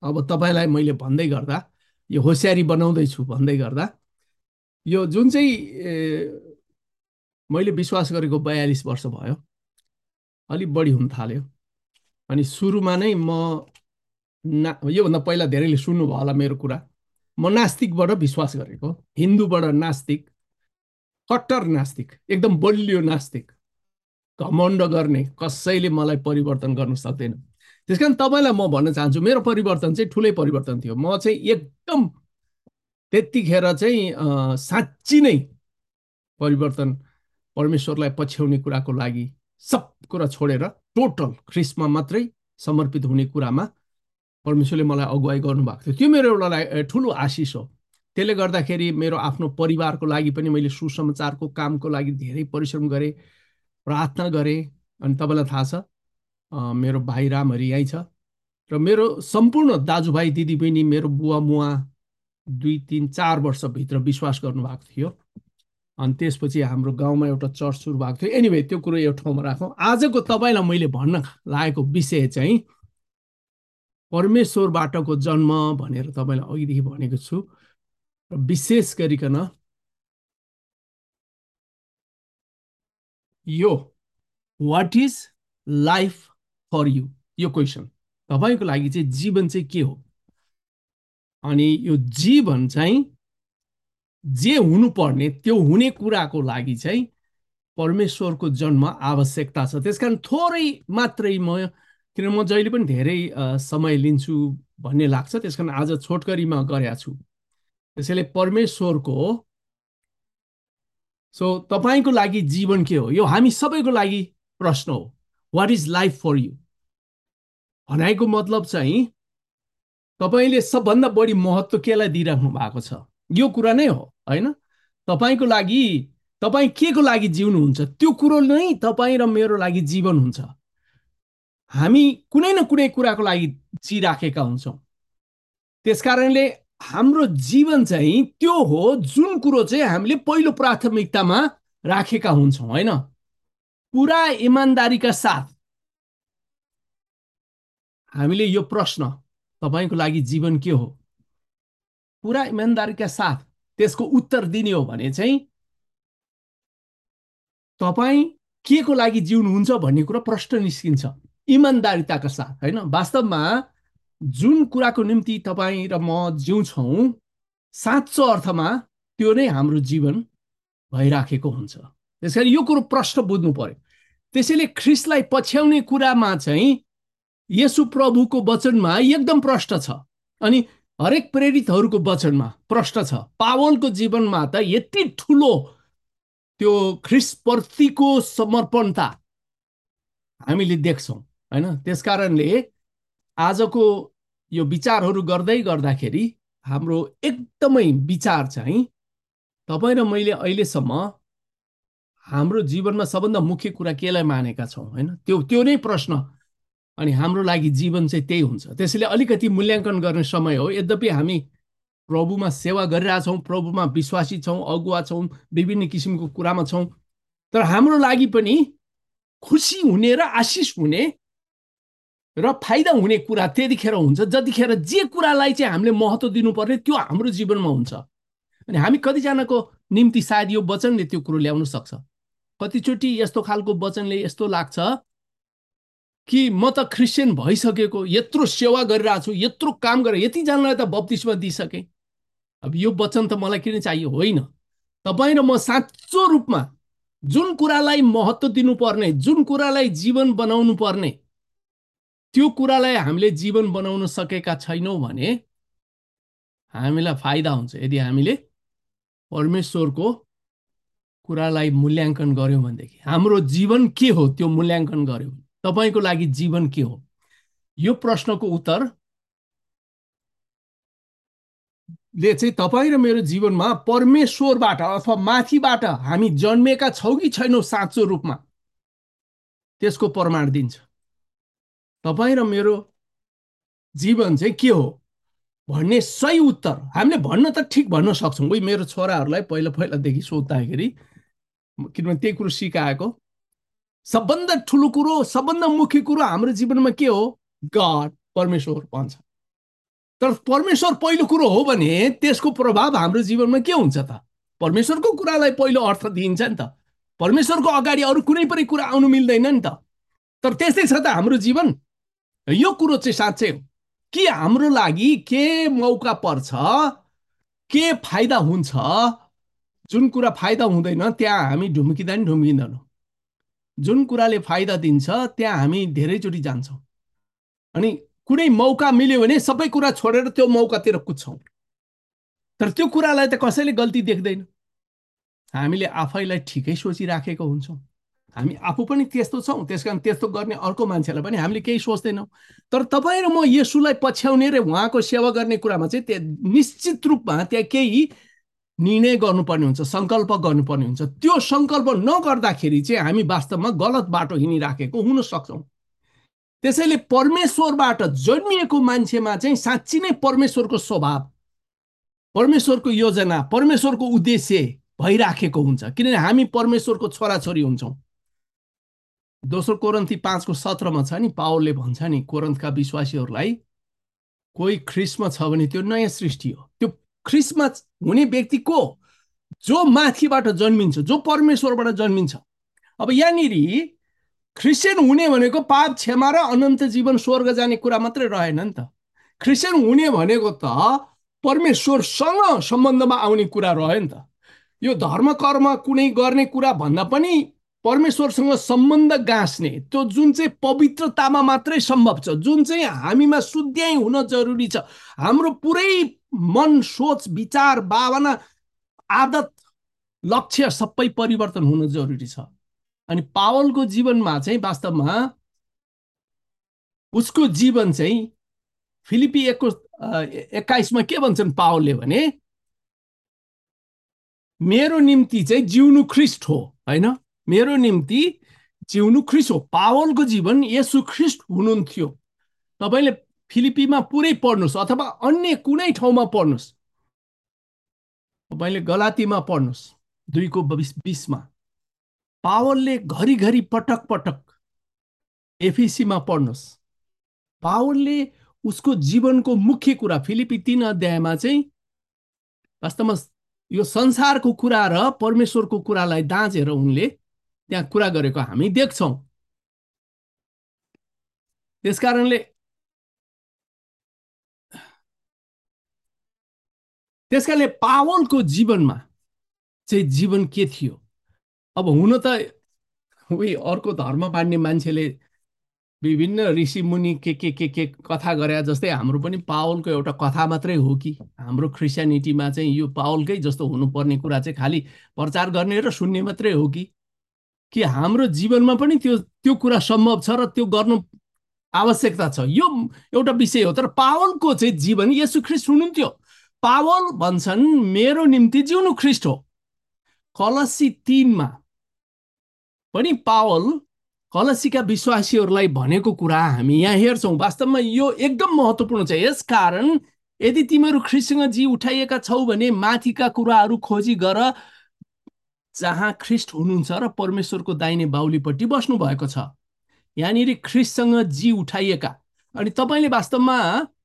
अब तपाईँलाई मैले भन्दै गर्दा यो होसियारी बनाउँदैछु भन्दै गर्दा यो जुन चाहिँ मैले विश्वास गरेको 42 वर्ष भयो, अलिक बढी हुन थाल्यो। अनि सुरुमा नै म योभन्दा पहिला धेरैले सुन्नुभयो होला मेरो कुरा। म नास्तिकबाट विश्वास गरेको, हिन्दूबाट नास्तिक, कट्टर नास्तिक, एकदम बलियो नास्तिक, घमण्ड गर्ने, कसैले मलाई परिवर्तन गर्न सक्दैन। त्यस कारण तपाईँलाई म भन्न चाहन्छु मेरो परिवर्तन चाहिँ ठुलै परिवर्तन थियो। म चाहिँ एकदम त्यतिखेर चाहिँ साँच्ची नै परिवर्तन, परमेश्वरलाई पछ्याउने कुराको लागि सब कुरा छोडेर टोटल ख्रिस्टमा मात्रै समर्पित हुने कुरामा परमेश्वरले मलाई अगुवाई गर्नुभएको थियो। त्यो मेरो एउटा ठुलो आशिष हो। त्यसले गर्दाखेरि मेरो आफ्नो परिवारको लागि पनि मैले सुसमाचारको कामको लागि धेरै परिश्रम गरेँ, प्रार्थना गरेँ। अनि तपाईँलाई थाहा छ मेरो भाइ रामहरि यहीँ छ र मेरो सम्पूर्ण दाजुभाइ दिदीबहिनी, मेरो बुवा मुवा 2 3 4 वर्षभित्र विश्वास गर्नुभएको थियो। अनि त्यसपछि हाम्रो गाउँमा एउटा चर्च सुरु भएको थियो। एनिवे त्यो कुरो यो ठाउँमा राखौँ। आजको तपाईँलाई मैले भन्न लागेको विषय चाहिँ परमेश्वरबाटको जन्म भनेर तपाईँलाई अघिदेखि भनेको छु। र विशेष गरिकन यो what is life for you, यो क्वेसन तपाईँको लागि चाहिँ जीवन चाहिँ के हो। अनि यो जीवन चाहिँ जे हुनुपर्ने त्यो हुने कुराको लागि चाहिँ परमेश्वरको जन्म आवश्यकता छ। त्यसकारण थोरै मात्रै किन म जहिले पनि धेरै समय लिन्छु भन्ने लाग्छ, त्यसकारण आज छोटकरीमा गरेका छु। त्यसैले परमेश्वरको तपाईँको लागि जीवन के हो, यो हामी सबैको लागि प्रश्न हो। What is life for you भनाइको मतलब चाहिँ तपाईँले सबभन्दा बढी महत्त्व केलाई दिइराख्नु भएको छ, यो कुरा नै हो होइन। तपाईँको लागि तपाईँ के को लागि जिउनुहुन्छ त्यो कुरो नै तपाईँ र मेरो लागि जीवन हुन्छ। हामी कुनै न कुनै कुराको लागि जिराखेका हुन्छौँ। त्यसकारणले हाम्रो जीवन चाहिँ त्यो हो जुन कुरो चाहिँ हामीले पहिलो प्राथमिकतामा राखेका हुन्छौँ होइन। पुरा इमान्दारीका साथ हामीले यो प्रश्न तपाईँको लागि जीवन के हो, पुरा इमान्दारीका साथ त्यसको उत्तर दिने हो भने चाहिँ तपाईँ के को लागि जिउनुहुन्छ भन्ने कुरा प्रश्न निस्किन्छ इमान्दारिताका साथ होइन। वास्तवमा जुन कुराको निम्ति तपाईँ र म जिउँछौँ साँचो अर्थमा त्यो नै हाम्रो जीवन भइराखेको हुन्छ। त्यसैले यो कुरो प्रश्न बुझ्नु पर्यो। त्यसैले ख्रिस्टलाई पछ्याउने कुरामा चाहिँ येशू प्रभुको वचनमा एकदम प्रश्न छ, अनि हरेक प्रेरितहरूको वचनमा प्रश्न छ। पावलको जीवनमा त यति ठुलो त्यो ख्रिस्टप्रतिको समर्पणता हामीले देख्छौँ होइन। त्यसकारणले आजको यो विचारहरू गर्दै गर्दाखेरि हाम्रो एकदमै विचार चाहिँ तपाईँ र मैले अहिलेसम्म हाम्रो जीवनमा सबभन्दा मुख्य कुरा केलाई मानेका छौँ होइन, त्यो नै प्रश्न। अनि हाम्रो लागि जीवन चाहिँ त्यही हुन्छ। त्यसैले अलिकति मूल्याङ्कन गर्ने समय हो। यद्यपि हामी प्रभुमा सेवा गरिरहेछौँ, प्रभुमा विश्वासी छौँ, अगुवा छौँ, विभिन्न किसिमको कुरामा छौँ, तर हाम्रो लागि पनि खुसी हुने र आशिष हुने र फाइदा हुने कुरा त्यतिखेर हुन्छ जतिखेर जे कुरालाई चाहिँ हामीले महत्त्व दिनुपर्ने त्यो हाम्रो जीवनमा हुन्छ। अनि हामी कतिजनाको निम्ति सायद यो वचनले त्यो कुरो ल्याउन सक्छ। कतिचोटि यस्तो खालको वचनले यस्तो लाग्छ कि म त क्रिस्चियन भइसकेको, यत्रो सेवा गरिरहेको छु, यत्रो काम गरेर यतिजनालाई त बप्तिस्मा दिइसकेँ, अब यो वचन त मलाई किन चाहियो। होइन, तपाईँ र म साँचो रूपमा जुन कुरालाई महत्त्व दिनुपर्ने, जुन कुरालाई जीवन बनाउनु पर्ने, त्यो कुरालाई हामीले जीवन बनाउन सकेका छैनौँ भने हामीलाई फाइदा हुन्छ यदि हामीले परमेश्वरको कुरालाई मूल्याङ्कन गर्यौँ भनेदेखि। हाम्रो जीवन के हो त्यो मूल्याङ्कन गर्यौँ। तपाईँको लागि जीवन के हो, यो प्रश्नको उत्तर ले चाहिँ तपाईँ र मेरो जीवनमा परमेश्वरबाट अथवा माथिबाट हामी जन्मेका छौँ कि छैनौँ साँचो रूपमा त्यसको प्रमाण दिन्छ। तपाईँ र मेरो जीवन चाहिँ के हो भन्ने सही उत्तर हामीले भन्न त ठिक भन्न सक्छौँ। उही मेरो छोराहरूलाई पहिला पहिलादेखि सोद्धाखेरि, किनभने त्यही कुरो सिकाएको, सबभन्दा ठुलो कुरो, सबभन्दा मुख्य कुरो हाम्रो जीवनमा के हो, गड, परमेश्वर भन्छ। तर परमेश्वर पहिलो कुरो हो भने त्यसको प्रभाव हाम्रो जीवनमा के हुन्छ त? परमेश्वरको कुरालाई पहिलो अर्थ दिइन्छ नि त। परमेश्वरको अगाडि अरू कुनै पनि कुरा आउनु मिल्दैन नि त। तर त्यस्तै छ त हाम्रो जीवन। यो कुरो चाहिँ साँच्चै हो कि हाम्रो लागि के मौका पर्छ, के फाइदा हुन्छ, जुन कुरा फाइदा हुँदैन त्यहाँ हामी ढुम्किँदा नि ढुम्किँदैनौँ। जुन कुराले फाइदा दिन्छ त्यहाँ हामी धेरैचोटि जान्छौँ अनि कुनै मौका मिल्यो भने सबै कुरा छोडेर त्यो मौकातिर कुद्छौँ। तर त्यो कुरालाई त कसैले गल्ती देख्दैन। हामीले आफैलाई ठिकै सोचिराखेको हुन्छौँ। हामी आफू पनि त्यस्तो छौँ, त्यसकारण त्यस्तो गर्ने अर्को मान्छेलाई पनि हामीले केही सोच्दैनौँ। तर तपाईँ र म येशूलाई पछ्याउने र उहाँको सेवा गर्ने कुरामा चाहिँ निश्चित रूपमा त्यहाँ केही निर्णय गर्नुपर्ने हुन्छ, सङ्कल्प गर्नुपर्ने हुन्छ। त्यो सङ्कल्प नगर्दाखेरि चाहिँ हामी वास्तवमा गलत बाटो हिँडिराखेको हुन सक्छौँ। त्यसैले परमेश्वरबाट जन्मिएको मान्छेमा चाहिँ साँच्ची नै परमेश्वरको स्वभाव, परमेश्वरको योजना, परमेश्वरको उद्देश्य भइराखेको हुन्छ, किनभने हामी परमेश्वरको छोराछोरी हुन्छौँ। दोस्रो कोरिन्थी 5:17 छ नि, पावलले भन्छ नि कोरिन्थका विश्वासीहरूलाई, कोही ख्रिस्टमा छ भने त्यो नयाँ सृष्टि हो। त्यो ख्रिस्टमा हुने व्यक्ति को? जो माथिबाट जन्मिन्छ, जो परमेश्वरबाट जन्मिन्छ। अब यहाँनिर क्रिस्चियन हुने भनेको पाप क्षमा र अनन्त जीवन स्वर्ग जाने कुरा मात्रै रहेन नि त। क्रिस्चियन हुने भनेको त परमेश्वरसँग सम्बन्धमा आउने कुरा रह्यो नि त। यो धर्म कर्म कुनै गर्ने कुरा भन्दा पनि परमेश्वरसँग सम्बन्ध गाँस्ने, त्यो जुन चाहिँ पवित्रतामा मात्रै सम्भव छ, जुन चाहिँ हामीमा शुद्ध्याइ हुन जरुरी छ। हाम्रो पुरै मन, सोच, विचार, भावना, आदत, लक्ष्य सबै परिवर्तन हुन जरुरी छ। अनि पावलको जीवनमा चाहिँ वास्तवमा उसको जीवन चाहिँ फिलिपी 1:21 के भन्छन् पावलले भने, मेरो निम्ति चाहिँ जिउनु ख्रिस्ट हो, हैन? मेरो निम्ति जिउनु ख्रिस्ट हो। पावलको जीवन येशू ख्रिस्ट हुनुहुन्थ्यो। तपाईले फिलिपीमा पुरै पढ्नुस् अथवा अन्य कुनै ठाउँमा पढ्नुस्, तपाईले गलातीमा पढ्नुस् 2:20 पावलले घरिघरि पटक पटक, एफिसीमा पढ्नुस्, पावलले उसको जीवनको मुख्य कुरा फिलिपी 3 चाहिँ वास्तवमा यो संसारको कुरा र परमेश्वरको कुरालाई दाँजेर उनले त्यहाँ कुरा गरेको हामी देख्छौँ। त्यसकारणले पावलको जीवनमा चाहिँ जीवन के थियो? अब हुन त उही अर्को धर्म मान्ने मान्छेले विभिन्न ऋषि मुनि के कथा गरे जस्तै हाम्रो पनि पावलको एउटा कथा मात्रै हो कि? हाम्रो क्रिस्चियनिटीमा चाहिँ यो पावलकै जस्तो हुनुपर्ने कुरा चाहिँ खालि प्रचार गर्ने र सुन्ने मात्रै हो कि हाम्रो जीवनमा पनि त्यो कुरा सम्भव छ र त्यो गर्नु आवश्यकता छ? यो एउटा विषय हो। तर पावलको चाहिँ जीवन येशू ख्रिस्ट हुनुहुन्थ्यो। पावल भन्छन् मेरो निम्ति जिउनु ख्रिस्ट हो। कलसी 3 पनि पावल कलसीका विश्वासीहरूलाई भनेको कुरा हामी यहाँ हेर्छौँ। वास्तवमा यो एकदम महत्त्वपूर्ण छ। यसकारण यदि तिमीहरू ख्रिस्टसँग जी उठाइएका छौ भने माथिका कुराहरू खोजी गर, जहाँ ख्रिस्ट हुनुहुन्छ र परमेश्वरको दाहिने बाहुलीपट्टि बस्नु भएको छ। यहाँनिर ख्रिस्टसँग जी उठाइएका। अनि तपाईँले वास्तवमा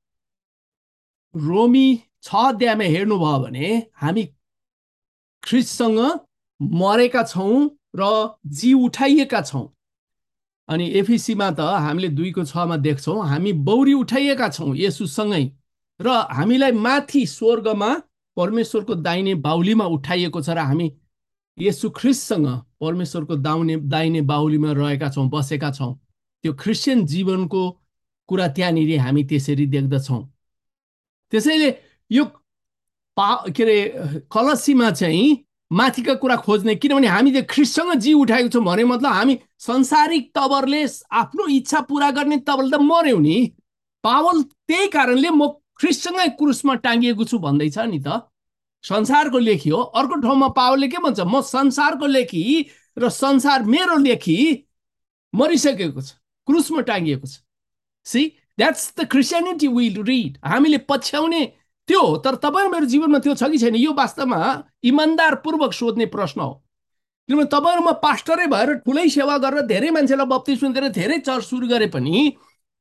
रोमी 6 हेर्नुभयो भने हामी ख्रिस्टसँग मरेका छौँ र जी उठाइएका छौँ। अनि एफिसीमा त हामीले 2:6 देख्छौँ हामी बौरी उठाइएका छौँ येशूसँगै, र हामीलाई माथि स्वर्गमा परमेश्वरको दाहिने बाहुलीमा उठाइएको छ र हामी येशू ख्रिस्टसँग परमेश्वरको दाहिने बाहुलीमा रहेका छौँ, बसेका छौँ। त्यो क्रिस्चियन जीवनको कुरा त्यहाँनिर हामी त्यसरी देख्दछौँ। त्यसैले यो के अरे कलसीमा चाहिँ माथिका कुरा खोज्ने, किनभने हामी चाहिँ ख्रिस्टसँग जी उठाएको छौँ भने मतलब हामी संसारिक तवरले आफ्नो इच्छा पुरा गर्ने तवरले त मर्यौँ नि। पावल त्यही कारणले म ख्रिस्टसँगै क्रुसमा टाँगिएको छु भन्दैछ नि त। संसारको लेखी हो। अर्को ठाउँमा पावलले के भन्छ? म संसारको लेखी र संसार मेरो लेखी मरिसकेको छ, क्रुसमा टाँगिएको छ। See that's the Christianity we read. हामीले पछ्याउने त्यो हो। तर तपाईँ मेरो जीवनमा त्यो छ कि छैन? यो वास्तवमा इमान्दारपूर्वक सोध्ने प्रश्न हो। किनभने तपाईँहरूमा पास्टरै भएर ठुलै सेवा गरेर धेरै मान्छेलाई बप्तिस्मा दिएर धेरै चर्च सुरु गरे पनि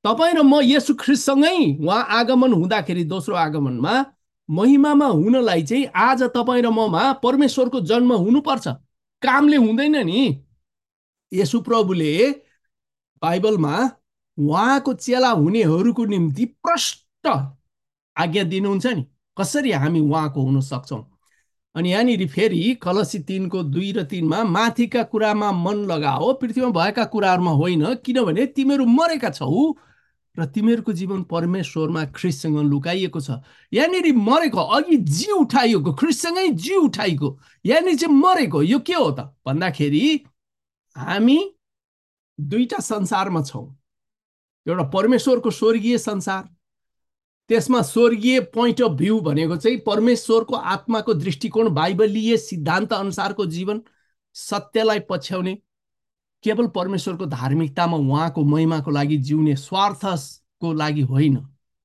तपाईँ र म येशू ख्रीष्टसँगै उहाँ आगमन हुँदाखेरि दोस्रो आगमनमा महिमामा हुनलाई चाहिँ आज तपाईँ र ममा परमेश्वरको जन्म हुनुपर्छ। कामले हुँदैन नि। येशू प्रभुले बाइबलमा उहाँको चेला हुनेहरूको निम्ति प्रष्ट आज्ञा दिनुहुन्छ नि, कसरी हामी उहाँको हुन सक्छौँ। अनि यहाँनिर फेरि कलसी 3:2 र 3 माथिका कुरामा मन लगाओ, पृथ्वीमा भएका कुराहरूमा होइन, किनभने तिमीहरू मरेका छौ र तिमीहरूको जीवन परमेश्वरमा ख्रीष्टसँग लुकाइएको छ। यहाँनिर मरेको अघि जी उठाइएको, ख्रीष्टसँगै जी उठाइएको, यहाँनिर चाहिँ मरेको। यो के हो त भन्दाखेरि हामी दुईटा संसारमा छौँ। एउटा परमेश्वरको स्वर्गीय संसार, त्यसमा स्वर्गीय पोइन्ट अफ भ्यू भनेको चाहिँ परमेश्वरको आत्माको दृष्टिकोण, बाइबलीय सिद्धान्त अनुसारको जीवन, सत्यलाई पछ्याउने, केवल परमेश्वरको धार्मिकतामा उहाँको महिमाको लागि जिउने, स्वार्थको लागि होइन।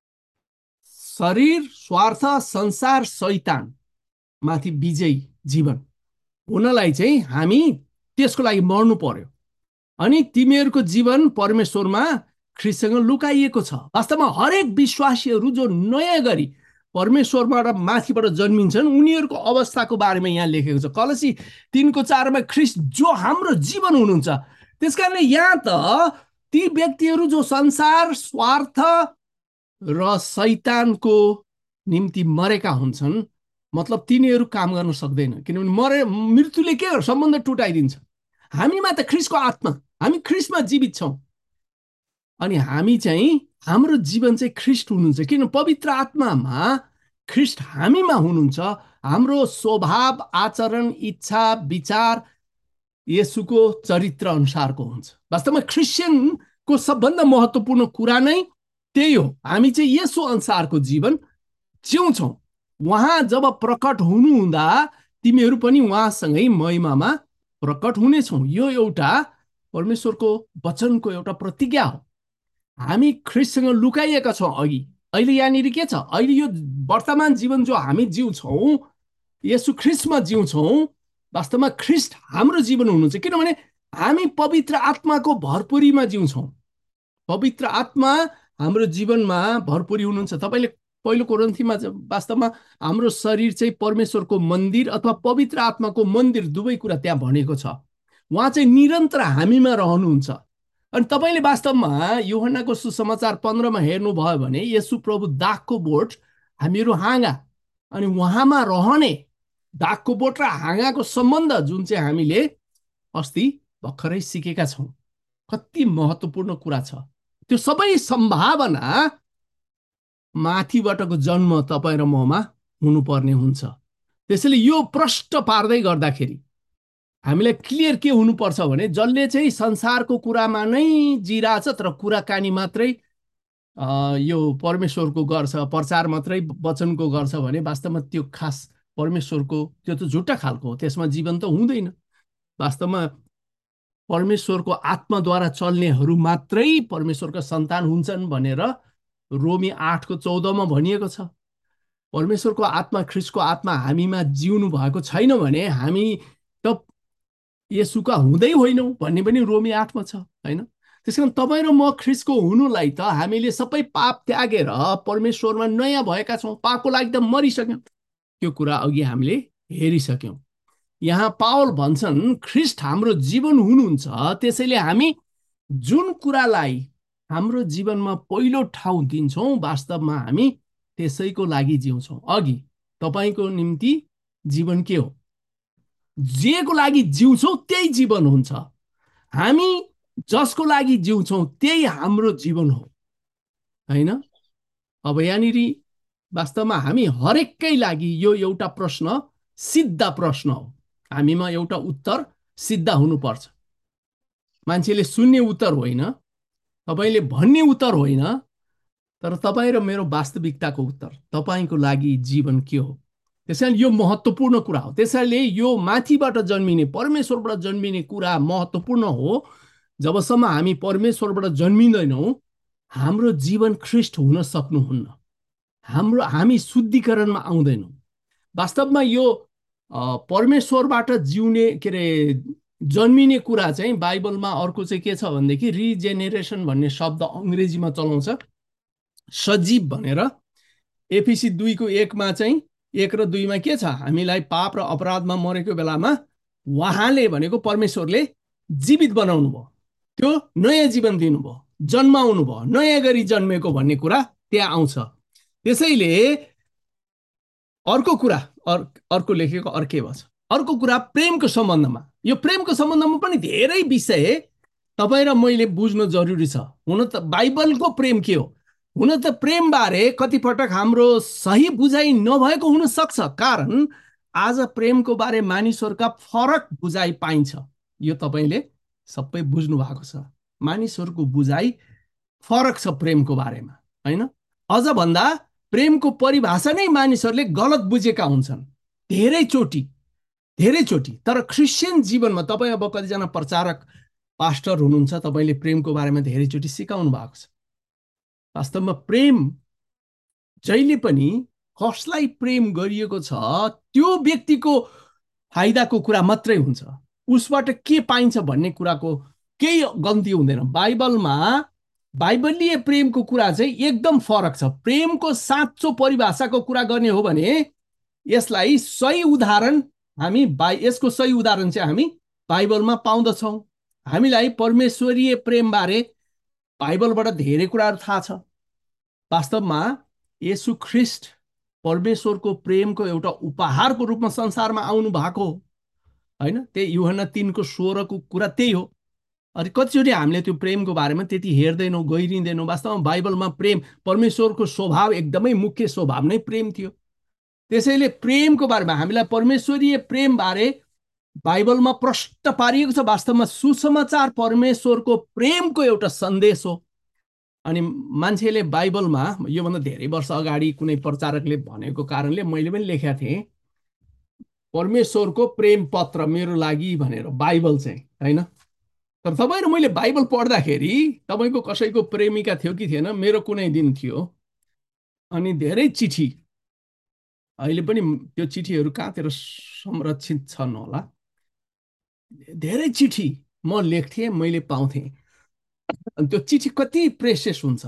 शरीर, स्वार्थ, संसार, शैतान माथि विजयी जीवन हुनलाई चाहिँ हामी त्यसको लागि मर्नु पर्यो। अनि तिमीहरूको जीवन परमेश्वरमा ख्रीष्टसँग लुकाइएको छ। वास्तवमा हरेक विश्वासीहरू जो नयाँ गरी परमेश्वरबाट माथिबाट जन्मिन्छन् उनीहरूको अवस्थाको बारेमा यहाँ लेखेको छ। कलसी 3:4 ख्रीष्ट जो हाम्रो जीवन हुनुहुन्छ। त्यसकारण यहाँ त ती व्यक्तिहरू जो संसार, स्वार्थ र शैतानको निम्ति मरेका हुन्छन्, मतलब तिनीहरू काम गर्न सक्दैन, किनभने मृत्युले के गर्छ, सम्बन्ध टुटाइदिन्छ। हामीमा त ख्रीष्टको आत्मा, हामी ख्रीष्टमा जीवित छौँ। अनि हामी चाहिँ, हाम्रो जीवन चाहिँ ख्रीष्ट हुनुहुन्छ, किन पवित्र आत्मामा ख्रीष्ट हामीमा हुनुहुन्छ। हाम्रो स्वभाव, आचरण, इच्छा, विचार येशूको चरित्र अनुसारको हुन्छ। वास्तवमा क्रिस्चियनको सबभन्दा महत्त्वपूर्ण कुरा नै त्यही हो। हामी चाहिँ येशू अनुसारको जीवन जिउँछौँ। उहाँ जब प्रकट हुनुहुँदा तिमीहरू पनि उहाँसँगै महिमामा प्रकट हुनेछौ। यो एउटा परमेश्वरको वचनको एउटा प्रतिज्ञा हो। हामी ख्रीष्टसँग लुकाइएका छौँ अघि। अहिले यहाँनिर के छ, अहिले यो वर्तमान जीवन जो हामी जिउँछौँ, येशू ख्रीष्टमा जिउँछौँ। वास्तवमा ख्रीष्ट हाम्रो जीवन हुनुहुन्छ, किनभने हामी पवित्र आत्माको भरपुरीमा जिउँछौँ। पवित्र आत्मा हाम्रो जीवनमा भरपुरी हुनुहुन्छ। तपाईँले पहिलो कोरिन्थीमा वास्तवमा हाम्रो शरीर चाहिँ परमेश्वरको मन्दिर अथवा पवित्र आत्माको मन्दिर, दुवै कुरा त्यहाँ भनेको छ। उहाँ चाहिँ निरन्तर हामीमा रहनुहुन्छ। अनि तपाईँले वास्तवमा यूहन्नाको सुसमाचार 15 हेर्नुभयो भने येशू प्रभु दागको बोट, हामीहरू हाँगा, अनि उहाँमा रहने दागको बोट र हाँगाको सम्बन्ध जुन चाहिँ हामीले अस्ति भर्खरै सिकेका छौँ। कति महत्त्वपूर्ण कुरा छ। त्यो सबै सम्भावना माथिबाटको जन्म तपाईँ र ममा हुनुपर्ने हुन्छ। त्यसैले यो प्रष्ट पार्दै गर्दाखेरि हामीलाई क्लियर के हुनुपर्छ भने, जसले चाहिँ संसारको कुरामा नै जिरहेछ तर कुराकानी मात्रै यो परमेश्वरको गर्छ, प्रचार मात्रै वचनको गर्छ भने वास्तवमा त्यो खास परमेश्वरको, त्यो त झुट्टा खालको हो। त्यसमा जीवन त हुँदैन। वास्तवमा परमेश्वरको आत्माद्वारा चल्नेहरू मात्रै परमेश्वरका सन्तान हुन्छन् भनेर रोमी 8:14 भनिएको छ। परमेश्वरको आत्मा, ख्रीष्टको आत्मा हामीमा जिउनु भएको छैन भने हामी त येशूका हुँदै होइनौँ भन्ने पनि रोमी 8 छ, होइन? त्यसकारण तपाईँ र म ख्रीष्टको हुनुलाई त हामीले सबै पाप त्यागेर परमेश्वरमा नयाँ भएका छौँ। पापको लागि त मरिसक्यौँ। त्यो कुरा अघि हामीले हेरिसक्यौँ। यहाँ पावल भन्छन् ख्रीष्ट हाम्रो जीवन हुनुहुन्छ, त्यसैले हामी जुन कुरालाई हाम्रो जीवनमा पहिलो ठाउँ दिन्छौँ वास्तवमा हामी त्यसैको लागि जिउँछौँ। अघि तपाईँको निम्ति जीवन के हो, जेको लागि जिउँछौँ त्यही जीवन हुन्छ। हामी जसको लागि जिउँछौँ त्यही हाम्रो जीवन हो, होइन? अब यहाँनिर वास्तवमा हामी हरेककै लागि यो एउटा प्रश्न, सिद्ध प्रश्न हो। हामीमा एउटा उत्तर सिद्ध हुनुपर्छ। मान्छेले सुन्ने उत्तर होइन, तपाईँले भन्ने उत्तर होइन, तर तपाईँ र मेरो वास्तविकताको उत्तर, तपाईँको लागि जीवन के हो। त्यसैले यो महत्त्वपूर्ण कुरा हो। त्यसैले यो माथिबाट जन्मिने, परमेश्वरबाट जन्मिने कुरा महत्त्वपूर्ण हो। जबसम्म हामी परमेश्वरबाट जन्मिँदैनौँ हाम्रो जीवन ख्रीष्ट हुन सक्नुहुन्न। हामी शुद्धिकरणमा आउँदैनौँ। वास्तवमा यो परमेश्वरबाट जिउने, के अरे, जन्मिने कुरा चाहिँ बाइबलमा अर्को चाहिँ के छ भनेदेखि रिजेनेरेसन भन्ने शब्द अङ्ग्रेजीमा चलाउँछ, सजीव भनेर। एफिसी 2:1 चाहिँ 1 र 2 के छ, हामीलाई पाप र अपराधमा मरेको बेलामा उहाँले भनेको परमेश्वरले जीवित बनाउनु भयो, त्यो नयाँ जीवन दिनुभयो, जन्माउनु भयो, नयाँ गरी जन्मेको भन्ने कुरा त्यहाँ आउँछ। त्यसैले अर्को कुरा, अर्को लेखेको अर्कै भन्छ। अर्को कुरा प्रेमको सम्बन्धमा, यो प्रेमको सम्बन्धमा पनि धेरै विषय तपाईँ र मैले बुझ्नु जरुरी छ। हुन त बाइबलको प्रेम के हो, हुन त प्रेमबारे कतिपटक हाम्रो सही बुझाइ नभएको हुन सक्छ, कारण आज प्रेमको बारे मानिसहरूका फरक बुझाइ पाइन्छ। यो तपाईँले सबै बुझ्नु भएको छ, मानिसहरूको बुझाइ फरक छ प्रेमको बारेमा, हैन? अझ भन्दा प्रेमको परिभाषा नै मानिसहरूले गलत बुझेका हुन्छन् धेरैचोटि। तर क्रिस्चियन जीवनमा तपाईँ अब कतिजना प्रचारक पास्टर हुनुहुन्छ, तपाईँले प्रेमको बारेमा धेरैचोटि सिकाउनु भएको छ। वास्तवमा प्रेम जहिले पनि कसलाई प्रेम गरिएको छ त्यो व्यक्तिको फाइदाको कुरा मात्रै हुन्छ, उसबाट के पाइन्छ भन्ने कुराको केही गन्ती हुँदैन। बाइबलीय प्रेमको कुरा चाहिँ एकदम फरक छ। प्रेमको साँचो परिभाषाको कुरा गर्ने हो भने यसलाई सही उदाहरण यसको सही उदाहरण चाहिँ हामी बाइबलमा पाउँदछौँ। हामीलाई परमेश्वरीय प्रेमबारे बाइबलबाट धेरै कुराहरू थाहा छ। वास्तवमा येशू ख्रिस्ट परमेश्वरको प्रेमको एउटा उपहारको रूपमा संसारमा आउनु भएको हो, हैन? त्यही यूहन्ना 3:16 को कुरा त्यही हो। अनि कतिचोटि हामीले त्यो प्रेमको बारेमा त्यति हेर्दैनौँ, गहिरिँदैनौँ। वास्तवमा बाइबलमा प्रेम, परमेश्वरको स्वभाव एकदमै मुख्य स्वभाव नै प्रेम थियो। त्यसैले प्रेमको बारेमा हामीलाई परमेश्वरीय प्रेम बारे बाइबलमा प्रष्ट पारिएको छ। वास्तवमा सुसमाचार परमेश्वरको प्रेमको एउटा सन्देश हो। अनि मान्छेले बाइबलमा योभन्दा धेरै वर्ष अगाडि कुनै प्रचारकले भनेको कारणले मैले पनि लेखेका थिएँ, परमेश्वरको प्रेम पत्र मेरो लागि भनेर, बाइबल चाहिँ, हैन? तर तपाईँ र मैले बाइबल पढ्दाखेरि तपाईँको कसैको प्रेमिका थियो कि थिएन? मेरो कुनै दिन थियो। अनि धेरै चिठी, अहिले पनि त्यो चिठीहरू कहाँतिर संरक्षित छन् होला, धेरै चिठी म लेख्थेँ, मैले पाउँथेँ। अनि त्यो चिठी कति प्रेसियस हुन्छ।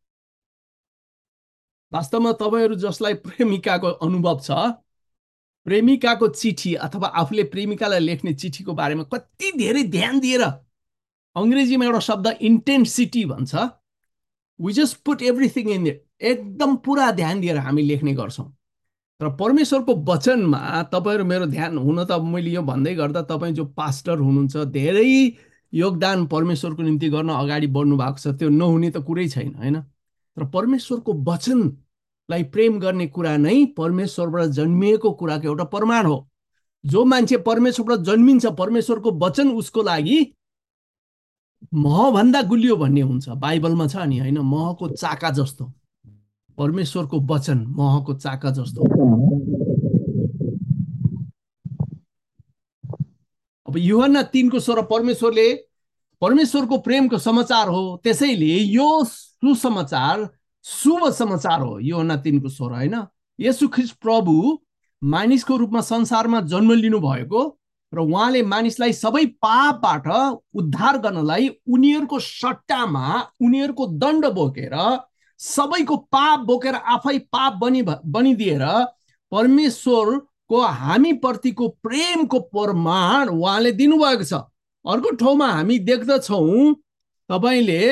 वास्तवमा तपाईँहरू जसलाई प्रेमिकाको अनुभव छ, प्रेमिकाको चिठी अथवा आफूले प्रेमिकालाई लेख्ने चिठीको बारेमा कति धेरै ध्यान दिएर, अङ्ग्रेजीमा एउटा शब्द इन्टेन्सिटी भन्छ, we just put everything in it, एकदम पुरा ध्यान दिएर हामी लेख्ने गर्छौँ। तर परमेश्वरको वचनमा तपाईँहरू मेरो ध्यान, हुन त मैले यो भन्दै गर्दा तपाईँ जो पास्टर हुनुहुन्छ धेरै योगदान परमेश्वरको निम्ति गर्न अगाडि बढ्नु भएको छ, त्यो नहुने त कुरै छैन, हैन? तर परमेश्वरको वचनलाई प्रेम गर्ने कुरा नै परमेश्वरबाट जन्मिएको कुराको एउटा प्रमाण हो। जो मान्छे परमेश्वरबाट जन्मिन्छ, परमेश्वरको वचन उसको लागि महभन्दा गुलियो भन्ने हुन्छ, बाइबलमा छ नि, हैन? महको चाका जस्तो, परमेश्वरको वचन महको चाका जस्तो। अब यूहन्ना 3:16 परमेश्वरको प्रेमको समाचार हो। त्यसैले यो सुसमाचार शुभ समाचार हो। यूहन्ना 3:16, हैन? येशू ख्रीष्ट प्रभु मानिसको रूपमा संसारमा जन्म लिनु भएको र उहाँले मानिसलाई सबै पापबाट उद्धार गर्नलाई उनीहरूको सट्टामा उनीहरूको दण्ड बोकेर, सबैको पाप बोकेर आफै पाप बनिदिएर परमेश्वरको हामी प्रतिको प्रेमको प्रमाण उहाँले दिनुभएको छ। अर्को ठाउँमा हामी देख्दछौँ, तपाईँले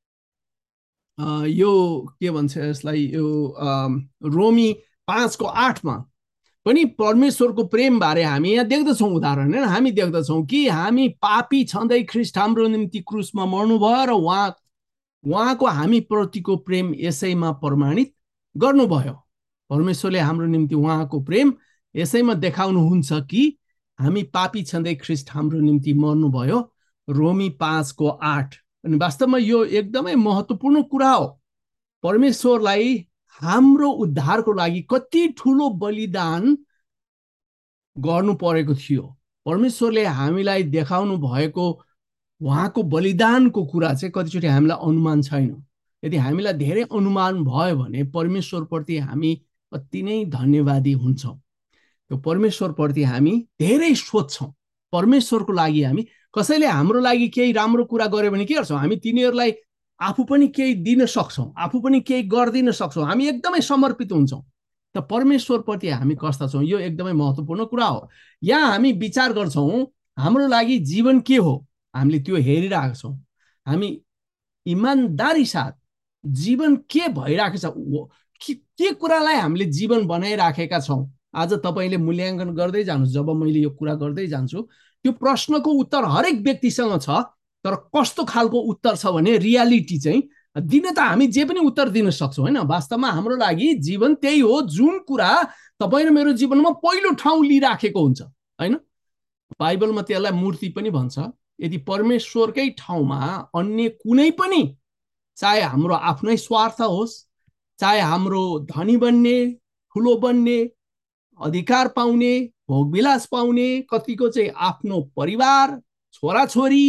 यो के भन्छ यसलाई, यो रोमी 5:8 पनि परमेश्वरको प्रेम बारे हामी यहाँ देख्दछौँ उदाहरण, हैन? हामी देख्दछौँ कि हामी पापी छँदै ख्रीष्ट हाम्रो निम्ति क्रुसमा मर्नुभयो र उहाँको हामी प्रतिको प्रेम यसैमा प्रमाणित गर्नुभयो। परमेश्वरले हाम्रो निम्ति उहाँको प्रेम यसैमा देखाउनुहुन्छ कि हामी पापी छँदै ख्रीष्ट हाम्रो निम्ति मर्नुभयो, रोमी 5:8। अनि वास्तवमा यो एकदमै महत्त्वपूर्ण कुरा हो। परमेश्वरलाई हाम्रो उद्धारको लागि कति ठुलो बलिदान गर्नु परेको थियो। परमेश्वरले हामीलाई देखाउनु भएको उहाँको बलिदानको कुरा चाहिँ कतिचोटि हामीलाई अनुमान छैन। यदि हामीलाई धेरै अनुमान भयो भने परमेश्वरप्रति हामी अति नै धन्यवादी हुन्छौँ। त्यो परमेश्वरप्रति हामी धेरै सोध्छौँ, परमेश्वरको लागि हामी कसैले हाम्रो लागि केही राम्रो कुरा गर्यो भने के गर्छौँ हामी तिनीहरूलाई आफू पनि केही दिन सक्छौँ आफू पनि केही गरिदिन सक्छौँ हामी एकदमै समर्पित हुन्छौँ त परमेश्वरप्रति हामी कस्ता छौँ यो एकदमै महत्त्वपूर्ण कुरा हो यहाँ हामी विचार गर्छौँ हाम्रो लागि जीवन के हो हामीले त्यो हेरिरहेको छौँ हामी इमान्दारी साथ जीवन के भइरहेको छ के कुरालाई हामीले जीवन बनाइराखेका छौँ आज तपाईँले मूल्याङ्कन गर्दै जानुहोस् जब मैले यो कुरा गर्दै जान्छु त्यो प्रश्नको उत्तर हरेक व्यक्तिसँग छ तर कस्तो खालको उत्तर छ भने रियालिटी चाहिँ दिन त हामी जे पनि उत्तर दिन सक्छौँ होइन वास्तवमा हाम्रो लागि जीवन त्यही हो जुन कुरा तपाईँ र मेरो जीवनमा पहिलो ठाउँ लिइराखेको हुन्छ होइन बाइबलमा त्यसलाई मूर्ति पनि भन्छ यदि परमेश्वरकै ठाउँमा अन्य कुनै पनि चाहे हाम्रो आफ्नै स्वार्थ होस् चाहे हाम्रो धनी बन्ने ठुलो बन्ने अधिकार पाउने भोगविलास पाउने कतिको चाहिँ आफ्नो परिवार छोराछोरी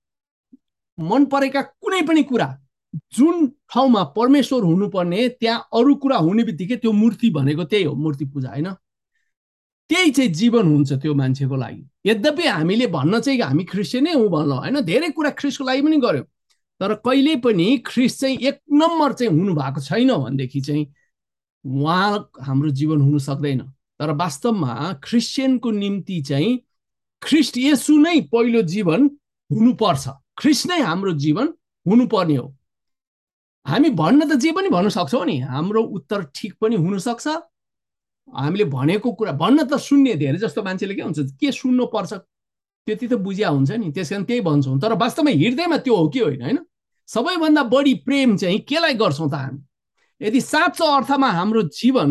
मन परेका कुनै पनि कुरा जुन ठाउँमा परमेश्वर हुनुपर्ने त्यहाँ अरू कुरा हुने बित्तिकै त्यो मूर्ति भनेको त्यही हो मूर्ति पूजा होइन त्यही चाहिँ जीवन हुन्छ त्यो मान्छेको लागि यद्यपि हामीले भन्न चाहिँ हामी क्रिस्चियनै हौँ भन्नु होइन धेरै कुरा ख्रिस्टको लागि पनि गर्यो तर कहिले पनि ख्रिस्ट चाहिँ एक नम्बर चाहिँ हुनु भएको छैन भनेदेखि चाहिँ उहाँ हाम्रो जीवन हुन सक्दैन तर वास्तवमा क्रिस्चियनको निम्ति चाहिँ ख्रिस्ट येशू नै पहिलो जीवन हुनुपर्छ ख्रिस्ट नै हाम्रो जीवन हुनुपर्ने हो हामी भन्न त जे पनि भन्न सक्छौँ नि हाम्रो उत्तर ठिक पनि हुनसक्छ हामीले भनेको कुरा भन्न त सुन्ने धेरै जस्तो मान्छेले के हुन्छ के सुन्नु पर्छ त्यति त बुझ्या हुन्छ नि त्यस कारण त्यही भन्छौँ तर वास्तवमा हृदयमा त्यो हो कि होइन होइन सबैभन्दा बढी प्रेम चाहिँ केलाई गर्छौँ त हामी यदि साँचो अर्थमा हाम्रो जीवन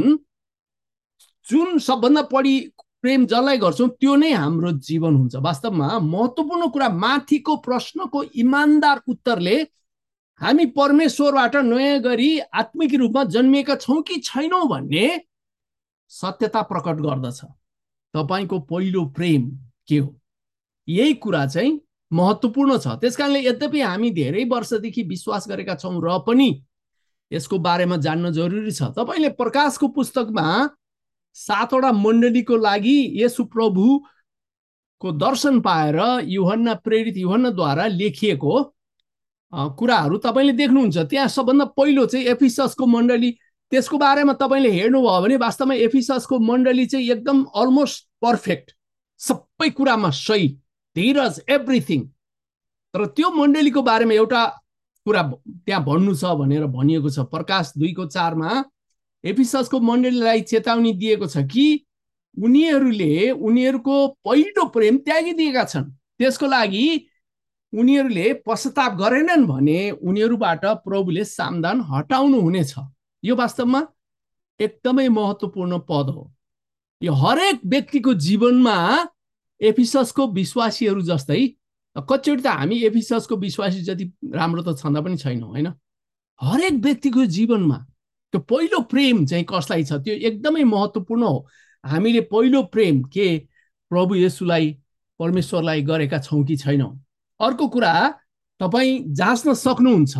जुन सबभन्दा बढी प्रेम जसलाई गर्छौँ त्यो नै हाम्रो जीवन हुन्छ वास्तवमा महत्त्वपूर्ण कुरा माथिको प्रश्नको इमान्दार उत्तरले हामी परमेश्वरबाट नयाँ गरी आत्मिक रूपमा जन्मिएका छौँ कि छैनौँ भन्ने सत्यता प्रकट गर्दछ तपाईँको पहिलो प्रेम के हो यही कुरा चाहिँ महत्त्वपूर्ण छ त्यसकारणले यद्यपि हामी धेरै वर्षदेखि विश्वास गरेका छौँ र पनि यसको बारेमा जान्न जरुरी छ तपाईँले प्रकाशको पुस्तकमा 7वटा मण्डलीको लागि येशू प्रभुको दर्शन पाएर यूहन्ना प्रेरित यूहन्नाद्वारा लेखिएको कुराहरू तपाईँले देख्नुहुन्छ त्यहाँ सबभन्दा पहिलो चाहिँ एफिससको मण्डली त्यसको बारेमा तपाईँले हेर्नुभयो भने वास्तवमा एफिससको मण्डली चाहिँ एकदम अलमोस्ट पर्फेक्ट सबै कुरामा सही धीरज एभ्रिथिङ तर त्यो मण्डलीको बारेमा एउटा कुरा त्यहाँ भन्नु छ भनेर भनिएको छ प्रकाश 2:4 एफिससको मण्डलीलाई चेतावनी दिएको छ कि उनीहरूले उनीहरूको पहिलो प्रेम त्यागिदिएका छन् त्यसको लागि उनीहरूले पश्चाताप गरेनन् भने उनीहरूबाट प्रभुले सामदान हटाउनु हुनेछ यो वास्तवमा एकदमै महत्त्वपूर्ण पद हो यो हरेक व्यक्तिको जीवनमा एफिससको विश्वासीहरू जस्तै कतिचोटि त हामी एफिससको विश्वासी जति राम्रो त छँदा पनि छैनौँ होइन हरेक व्यक्तिको जीवनमा त्यो पहिलो प्रेम चाहिँ कसलाई छ त्यो एकदमै महत्त्वपूर्ण हो हामीले पहिलो प्रेम के प्रभु येशूलाई परमेश्वरलाई गरेका छौँ कि छैनौँ अर्को कुरा तपाईँ जाँच्न सक्नुहुन्छ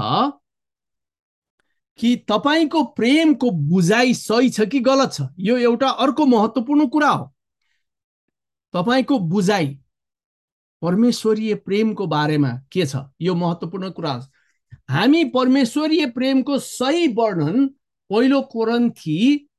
कि तपाईँको प्रेमको बुझाइ सही छ कि गलत छ यो एउटा अर्को महत्त्वपूर्ण कुरा हो तपाईँको बुझाइ परमेश्वरीय प्रेमको बारेमा के छ यो महत्त्वपूर्ण कुरा हो हामी परमेश्वरीय प्रेमको सही वर्णन पहिलो कोरिन्थी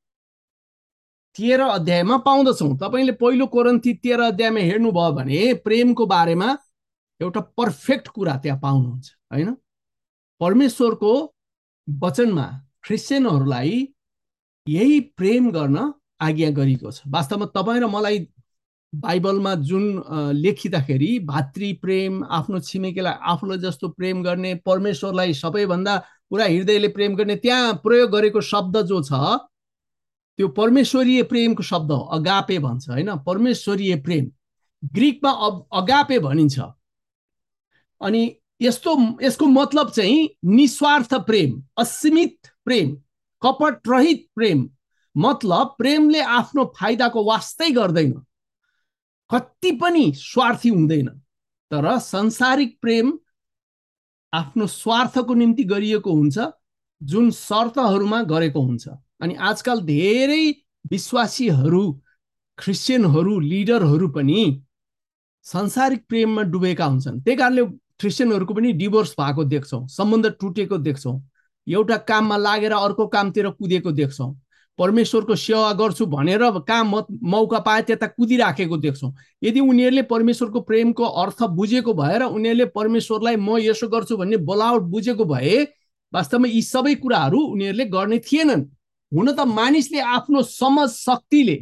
13 अध्यायमा पाउँदछौँ तपाईँले पहिलो कोरिन्थी 13 अध्यायमा हेर्नुभयो भने प्रेमको बारेमा एउटा पर्फेक्ट कुरा त्यहाँ पाउनुहुन्छ होइन परमेश्वरको वचनमा क्रिस्चियनहरूलाई यही प्रेम गर्न आज्ञा गरिएको छ वास्तवमा तपाईँ र मलाई बाइबलमा जुन लेखिँदाखेरि भातृ प्रेम आफ्नो छिमेकीलाई आफूलाई जस्तो प्रेम गर्ने परमेश्वरलाई सबैभन्दा पुरा हृदयले प्रेम गर्ने त्यहाँ प्रयोग गरेको शब्द जो छ त्यो परमेश्वरीय प्रेमको शब्द हो अगापे भन्छ होइन परमेश्वरीय प्रेम ग्रीकमा अगापे भनिन्छ अनि यसको मतलब चाहिँ निस्वार्थ प्रेम असीमित प्रेम कपट रहित प्रेम मतलब प्रेमले आफ्नो फाइदाको वास्तै गर्दैन कति पनि स्वार्थी हुँदैन तर संसारिक प्रेम आफ्नो स्वार्थको निम्ति गरिएको हुन्छ जुन शर्तहरूमा गरेको हुन्छ अनि आजकल धेरै विश्वासीहरू क्रिस्चियनहरू लिडरहरू पनि संसारिक प्रेममा डुबेका हुन्छन्। त्यही कारणले क्रिस्चियनहरूको पनि डिभोर्स भएको देख्छौँ, सम्बन्ध टुटेको देख्छौँ, एउटा काममा लागेर अर्को कामतिर कुदेको देख्छौँ, परमेश्वरको सेवा गर्छु भनेर काम मौका पाए त्यता कुदिराखेको देख्छौँ। यदि उनीहरूले परमेश्वरको प्रेमको अर्थ बुझेको भएर उनीहरूले परमेश्वरलाई म यसो गर्छु भन्ने बोलावट बुझेको भए वास्तवमा यी सबै कुराहरू उनीहरूले गर्ने थिएनन्। हुन त मानिसले आफ्नो समझ शक्तिले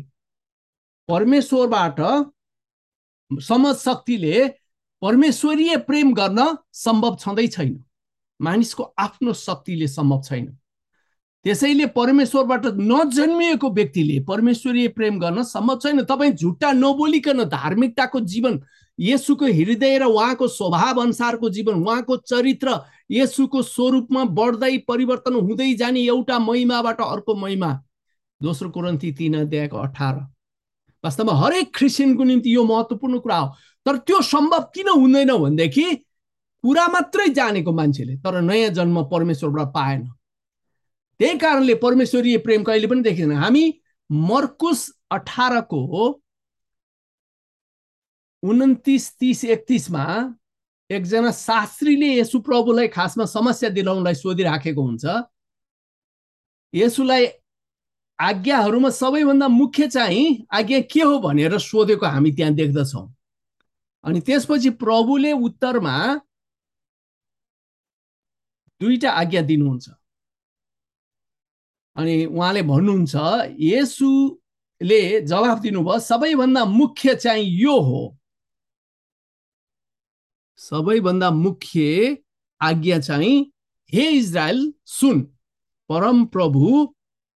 परमेश्वरीय प्रेम गर्न सम्भव छँदै छैन। मानिसको आफ्नो शक्तिले सम्भव छैन। त्यसैले परमेश्वरबाट नजन्मिएको व्यक्तिले परमेश्वरीय प्रेम गर्न सम्भव छैन। तपाईँ झुट्टा नबोलिकन धार्मिकताको जीवन, येशूको हृदय र उहाँको स्वभाव अनुसारको जीवन, उहाँको चरित्र येशूको स्वरूपमा बढ्दै परिवर्तन हुँदै जाने एउटा महिमाबाट अर्को महिमा। दोस्रो कोरिन्थी 3:18। वास्तवमा हरेक क्रिस्चियनको निम्ति यो महत्त्वपूर्ण कुरा हो। तर त्यो सम्भव किन हुँदैन भनेदेखि कुरा मात्रै जानेको मान्छेले तर नयाँ जन्म परमेश्वरबाट पाएन। त्यही कारणले परमेश्वरीय प्रेम कहिले पनि देखिँदैन। हामी मर्कुस 18 को 29, 30, 31मा एकजना शास्त्रीले येशू प्रभुलाई खासमा समस्या दिलाउनलाई सोधिराखेको हुन्छ। येशूलाई आज्ञाहरूमा सबैभन्दा मुख्य चाहिँ आज्ञा के हो भनेर सोधेको हामी त्यहाँ देख्दछौँ। अनि त्यसपछि प्रभुले उत्तरमा दुईटा आज्ञा दिनुहुन्छ। अनि उहाँले भन्नुहुन्छ, येशूले जवाफ दिनुभयो, सबैभन्दा मुख्य चाहिँ यो हो, सबैभन्दा मुख्य आज्ञा चाहिँ हे इजरायल सुन, परम प्रभु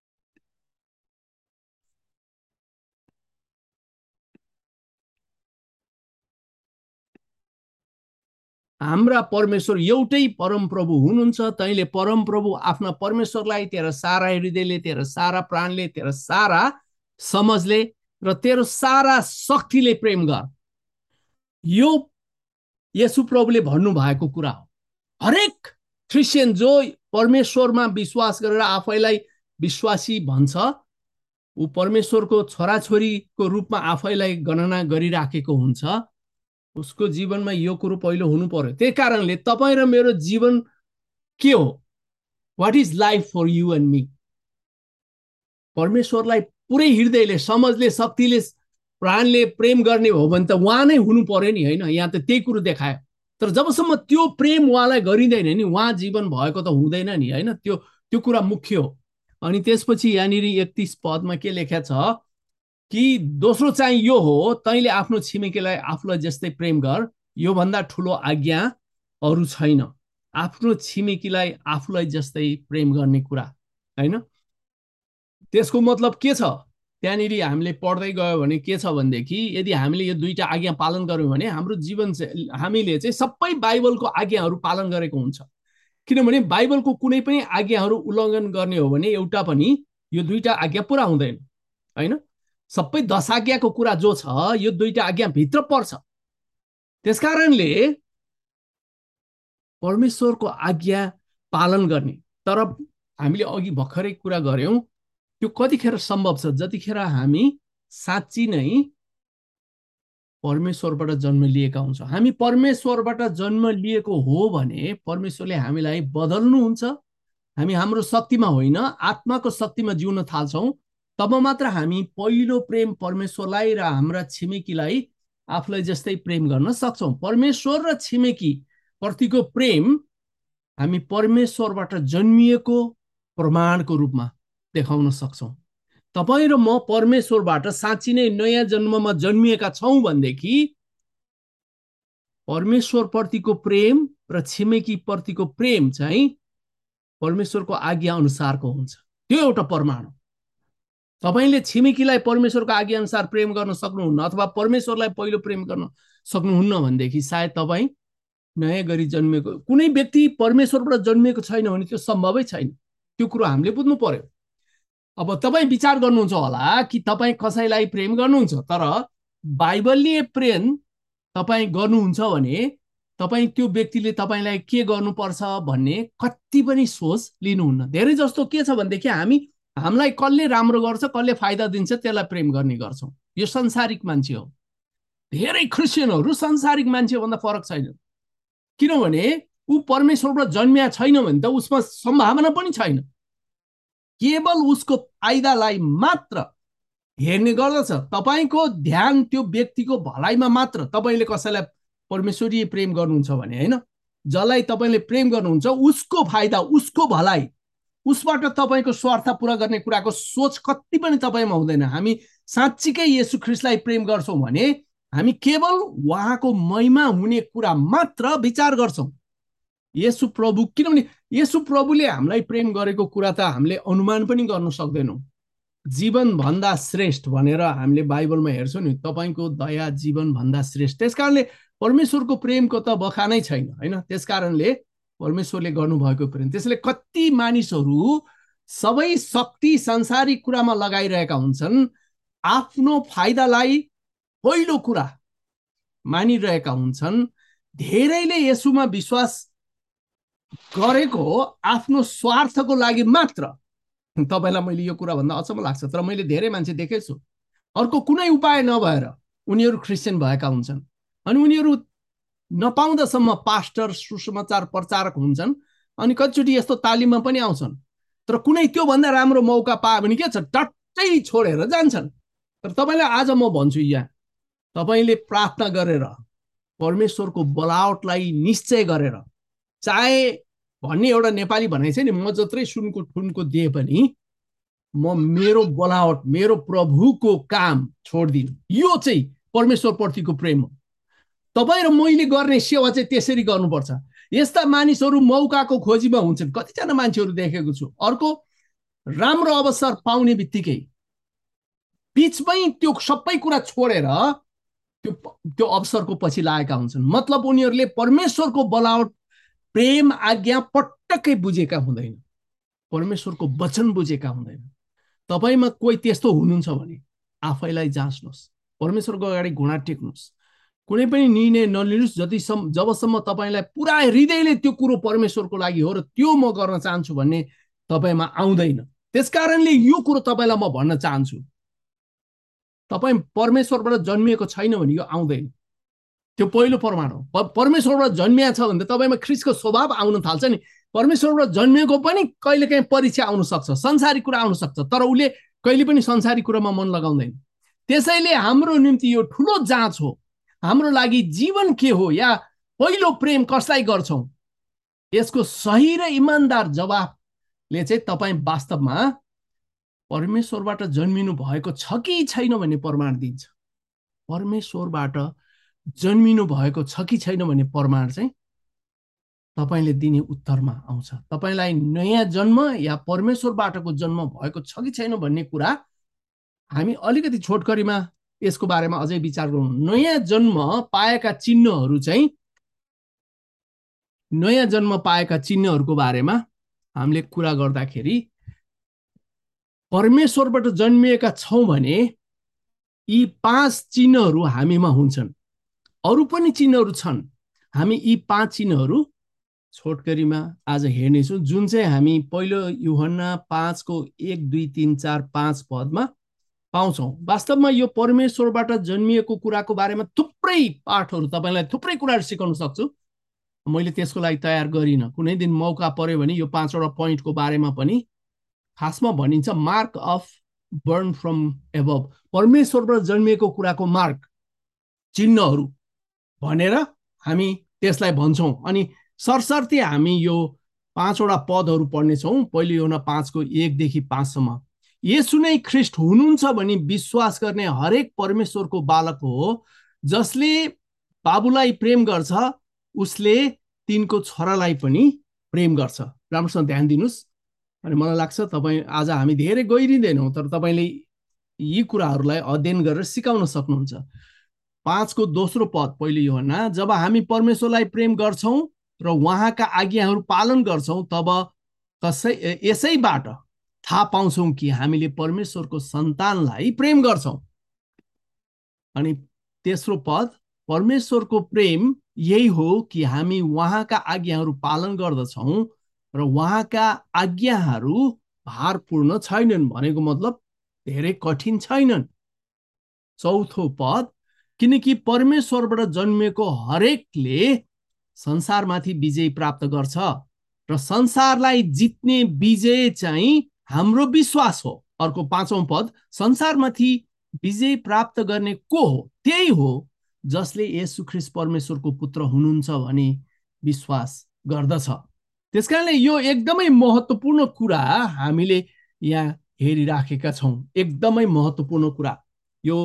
हाम्रा परमेश्वर एउटै परम प्रभु हुनुहुन्छ। तैँले परम प्रभु आफ्ना परमेश्वरलाई तेरा सारा हृदयले, तेरा सारा प्राणले, तेरा सारा समझले र तेरो सारा शक्तिले प्रेम गर। यो येशू प्रभुले भन्नुभएको कुरा हो। हरेक क्रिस्चियन जो परमेश्वरमा विश्वास गरेर आफैलाई विश्वासी भन्छ, ऊ परमेश्वरको छोराछोरीको रूपमा आफैलाई गणना गरिराखेको हुन्छ। उसको जीवनमा यो कुरो पहिलो हुनु पर्यो। त्यही कारणले तपाईँ र मेरो जीवन के हो? What is life for you and me? परमेश्वरलाई पुरै हृदयले, समझले, शक्तिले, प्राणले प्रेम गर्ने हो भने त उहाँ नै हुनु पर्यो नि, होइन? यहाँ त त्यही कुरो देखायो। तर जबसम्म त्यो प्रेम उहाँलाई गरिँदैन नि, उहाँ जीवन भएको त हुँदैन नि, होइन? त्यो कुरा मुख्य हो। अनि त्यसपछि यहाँनिर 31 पदमा के लेख्या छ कि दोस्रो चाहिँ यो हो, तैँले आफ्नो छिमेकीलाई आफूलाई जस्तै प्रेम गर। यो भन्दा ठुलो आज्ञा अरू छैन। आफ्नो छिमेकीलाई आफूलाई जस्तै प्रेम गर्ने कुरा, होइन? त्यसको मतलब के छ? त्यहाँनिर हामीले पढ्दै गयो भने के छ भनेदेखि यदि हामीले यो दुईटा आज्ञा पालन गर्यौँ भने हाम्रो जीवन चाहिँ, हामीले चाहिँ सबै बाइबलको आज्ञाहरू पालन गरेको हुन्छ। किनभने बाइबलको कुनै पनि आज्ञाहरू उल्लङ्घन गर्ने हो भने एउटा पनि यो दुईटा आज्ञा पुरा हुँदैन, होइन? सबै 10 आज्ञाको कुरा जो छ यो दुईटा आज्ञा भित्र पर्छ। त्यसकारणले परमेश्वरको आज्ञा पालन गर्ने। तर हामीले अघि भर्खरै कुरा गर्यौं, त्यो कतिखेर सम्भव छ? जतिखेर हामी साँच्ची नै परमेश्वरबाट जन्म लिएका हुन्छौँ। हामी परमेश्वरबाट जन्म लिएको हो भने परमेश्वरले हामीलाई बदल्नुहुन्छ। हामी हाम्रो शक्तिमा होइन, आत्माको शक्तिमा जिउन थाल्छौँ। तब मात्र हामी पहिलो प्रेम परमेश्वरलाई र हाम्रा छिमेकीलाई आफूलाई जस्तै प्रेम गर्न सक्छौँ। परमेश्वर र छिमेकी प्रतिको प्रेम हामी परमेश्वरबाट जन्मिएको प्रमाणको रूपमा देखाउन सक्छौँ। तपाईँ र म परमेश्वरबाट साँच्ची नै नयाँ जन्ममा जन्मिएका छौँ भनेदेखि परमेश्वर प्रतिको प्रेम र छिमेकी प्रतिको प्रेम चाहिँ परमेश्वरको आज्ञा अनुसारको हुन्छ। त्यो एउटा प्रमाण हो। तपाईले छिमेकीलाई परमेश्वरको आज्ञा अनुसार प्रेम गर्न सक्नुहुन्न अथवा परमेश्वरलाई पहिलो प्रेम गर्न सक्नुहुन्न भनेदेखि सायद तपाईँ नयाँ गरी जन्मेको कुनै व्यक्ति परमेश्वरबाट जन्मेको छैन भने त्यो सम्भवै छैन। त्यो कुरो हामीले बुझ्नु पर्यो। अब तपाईँ विचार गर्नुहुन्छ होला कि तपाईँ कसैलाई प्रेम गर्नुहुन्छ, तर बाइबलीय प्रेम तपाईँ गर्नुहुन्छ भने तपाईँ त्यो व्यक्तिले तपाईँलाई के गर्नुपर्छ भन्ने कति पनि सोच लिनुहुन्न। धेरै जस्तो के छ भनेदेखि हामीलाई कसले राम्रो गर्छ, कसले फाइदा दिन्छ त्यसलाई प्रेम गर्ने गर्छौँ। यो संसारिक मान्छे हो। धेरै क्रिस्चियनहरू संसारिक मान्छेभन्दा फरक छैन, किनभने ऊ परमेश्वरबाट जन्मिया छैन भने त उसमा सम्भावना पनि छैन। केवल उसको फाइदालाई मात्र हेर्ने गर्दछ। तपाईँको ध्यान त्यो व्यक्तिको भलाइमा मात्र। तपाईँले कसैलाई परमेश्वरीय प्रेम गर्नुहुन्छ भने, होइन, जसलाई तपाईँले प्रेम गर्नुहुन्छ उसको फाइदा, उसको भलाइ, उसबाट तपाईँको स्वार्थ पुरा गर्ने कुराको सोच कति पनि तपाईँमा हुँदैन। हामी साँच्चीकै येशू ख्रीष्टलाई प्रेम गर्छौँ भने हामी केवल उहाँको महिमा हुने कुरा मात्र विचार गर्छौँ। येशू प्रभु, किनभने येशू प्रभुले हामीलाई प्रेम गरेको कुरा त हामीले अनुमान पनि गर्न सक्दैनौँ। जीवनभन्दा श्रेष्ठ भनेर हामीले बाइबलमा हेर्छौँ नि, तपाईँको दया जीवनभन्दा श्रेष्ठ। त्यस कारणले परमेश्वरको प्रेमको त बखानै छैन, होइन। त्यस कारणले परमेश्वरले गर्नुभएको प्रेम, त्यसले कति मानिसहरू सबै शक्ति सांसारिक कुरामा लगाइरहेका हुन्छन्, आफ्नो फाइदालाई पहिलो कुरा मानिरहेका हुन्छन्। धेरैले येशूमा विश्वास गरेको आफ्नो स्वार्थको लागि मात्र। तपाईँलाई मैले यो कुरा भन्दा अचम्म लाग्छ, तर मैले धेरै मान्छे देखेको छु, अर्को कुनै उपाय नभएर उनीहरू क्रिस्चियन भएका हुन्छन्, अनि उनीहरू नपाउँदासम्म पास्टर सुसमाचार प्रचारक हुन्छन्, अनि कतिचोटि यस्तो तालिममा पनि आउँछन्, तर कुनै त्योभन्दा राम्रो मौका पायो भने के छ, टट्टै छोडेर जान्छन्। तर तपाईँलाई आज म भन्छु, यहाँ तपाईँले प्रार्थना गरेर परमेश्वरको बोलावटलाई निश्चय गरेर, चाहे भन्ने एउटा नेपाली भनाइ छ नि, म जत्रै सुनको ठुनको दिए पनि म मेरो बोलावट, मेरो प्रभुको काम छोड्दिनु। यो चाहिँ परमेश्वरप्रतिको प्रेम हो। तपाईँ र मैले गर्ने सेवा चाहिँ त्यसरी गर्नुपर्छ। यस्ता मानिसहरू मौकाको खोजीमा हुन्छन्। कतिजना मान्छेहरू देखेको छु, अर्को राम्रो अवसर पाउने बित्तिकै बिचमै त्यो सबै कुरा छोडेर त्यो अवसरको पछि लागेका हुन्छन्। मतलब उनीहरूले परमेश्वरको बोलावट, प्रेम, आज्ञा पटक्कै बुझेका हुँदैन, परमेश्वरको वचन बुझेका हुँदैन। तपाईँमा कोही त्यस्तो हुनुहुन्छ भने आफैलाई जाँच्नुहोस्, परमेश्वरको अगाडि घुँडा टेक्नुहोस्, कुनै पनि निर्णय नलिनुहोस् जबसम्म तपाईँलाई पुरा हृदयले त्यो कुरो परमेश्वरको लागि हो र त्यो म गर्न चाहन्छु भन्ने तपाईँमा आउँदैन। त्यस कारणले यो कुरो तपाईँलाई म भन्न चाहन्छु, तपाईँ परमेश्वरबाट जन्मिएको छैन भने यो आउँदैन। त्यो पहिलो प्रमाण हो। परमेश्वरबाट जन्मिया छ भने त तपाईँमा ख्रीष्टको स्वभाव आउन थाल्छ नि। परमेश्वरबाट जन्मिएको पनि कहिलेकाहीँ परीक्षा आउन सक्छ, संसारिक कुरा आउन सक्छ, तर उसले कहिले पनि संसारिक कुरामा मन लगाउँदैन। त्यसैले हाम्रो निम्ति यो ठुलो जाँच हो, हाम्रो लागि जीवन के हो, या पहिलो प्रेम कसलाई गर्छौँ, यसको सही र इमान्दार जवाफले चाहिँ तपाईँ वास्तवमा परमेश्वरबाट जन्मिनु भएको छ कि छैन भन्ने प्रमाण दिन्छ। परमेश्वरबाट जन्मिनु भएको छ कि छैन भन्ने प्रमाण चाहिँ तपाईँले दिने उत्तरमा आउँछ। तपाईँलाई नयाँ जन्म या परमेश्वरबाटको जन्म भएको छ कि छैन भन्ने कुरा हामी अलिकति छोटकरीमा यसको बारेमा अझै विचार गरौँ। नयाँ जन्म पाएका चिन्हहरू चाहिँ, नयाँ जन्म पाएका चिन्हहरूको बारेमा हामीले कुरा गर्दाखेरि परमेश्वरबाट जन्मिएका छौँ भने यी 5 चिन्हहरू हामीमा हुन्छन्। अरू पनि चिन्हहरू छन्, हामी यी 5 चिन्हहरू छोटकरीमा आज हेर्नेछौँ, जुन चाहिँ हामी पहिलो यूहन्ना 5 को 1, 2, 3, 4, 5 पदमा पाउँछौँ। वास्तवमा यो परमेश्वरबाट जन्मिएको कुराको बारेमा थुप्रै पाठहरू, तपाईँलाई थुप्रै कुराहरू सिकाउन सक्छु। मैले त्यसको लागि तयार गरिनँ। कुनै दिन मौका पर्यो भने यो 5वटा पोइन्टको बारेमा पनि खासमा भनिन्छ mark of born from above, परमेश्वरबाट जन्मिएको कुराको मार्क, चिन्हहरू भनेर हामी त्यसलाई भन्छौँ। अनि सरसर्ती हामी यो 5वटा पदहरू पढ्नेछौँ। पहिलो यूहन्ना 5 को 1 देखि 5 सम्म। येशू नै ख्रीष्ट हुनुहुन्छ भनी विश्वास गर्ने हरेक परमेश्वरको बालक हो। जसले बाबुलाई प्रेम गर्छ उसले तिनको छोरालाई पनि प्रेम गर्छ। राम्रोसँग ध्यान दिनुहोस्। अनि मलाई लाग्छ तपाईँ, आज हामी धेरै गइरिँदैनौँ, तर तपाईँले यी कुराहरूलाई अध्ययन गरेर सिकाउन सक्नुहुन्छ। 5 को दोस्रो पद पहिलो यूहन्ना, जब हामी परमेश्वरलाई प्रेम गर्छौँ र उहाँका आज्ञाहरू पालन गर्छौँ तब यसैबाट थाहा पाउँछौँ कि हामीले परमेश्वरको सन्तानलाई प्रेम गर्छौँ। अनि तेस्रो पद, परमेश्वरको प्रेम यही हो कि हामी उहाँका आज्ञाहरू पालन गर्दछौँ र उहाँका आज्ञाहरू भारपूर्ण छैनन्, भनेको मतलब धेरै कठिन छैनन्। चौथो पद, किनकि परमेश्वरबाट जन्मिएको हरेकले संसारमाथि विजय प्राप्त गर्छ र संसारलाई जित्ने विजय चाहिँ हाम्रो विश्वास हो। अर्को 5औं पद, संसारमाथि विजय प्राप्त गर्ने को हो? त्यही हो जसले येशू ख्रीष्ट परमेश्वरको पुत्र हुनुहुन्छ भने विश्वास गर्दछ। त्यसकारणले यो एकदमै महत्त्वपूर्ण कुरा हामीले यहाँ हेरिराखेका छौँ। एकदमै महत्त्वपूर्ण कुरा यो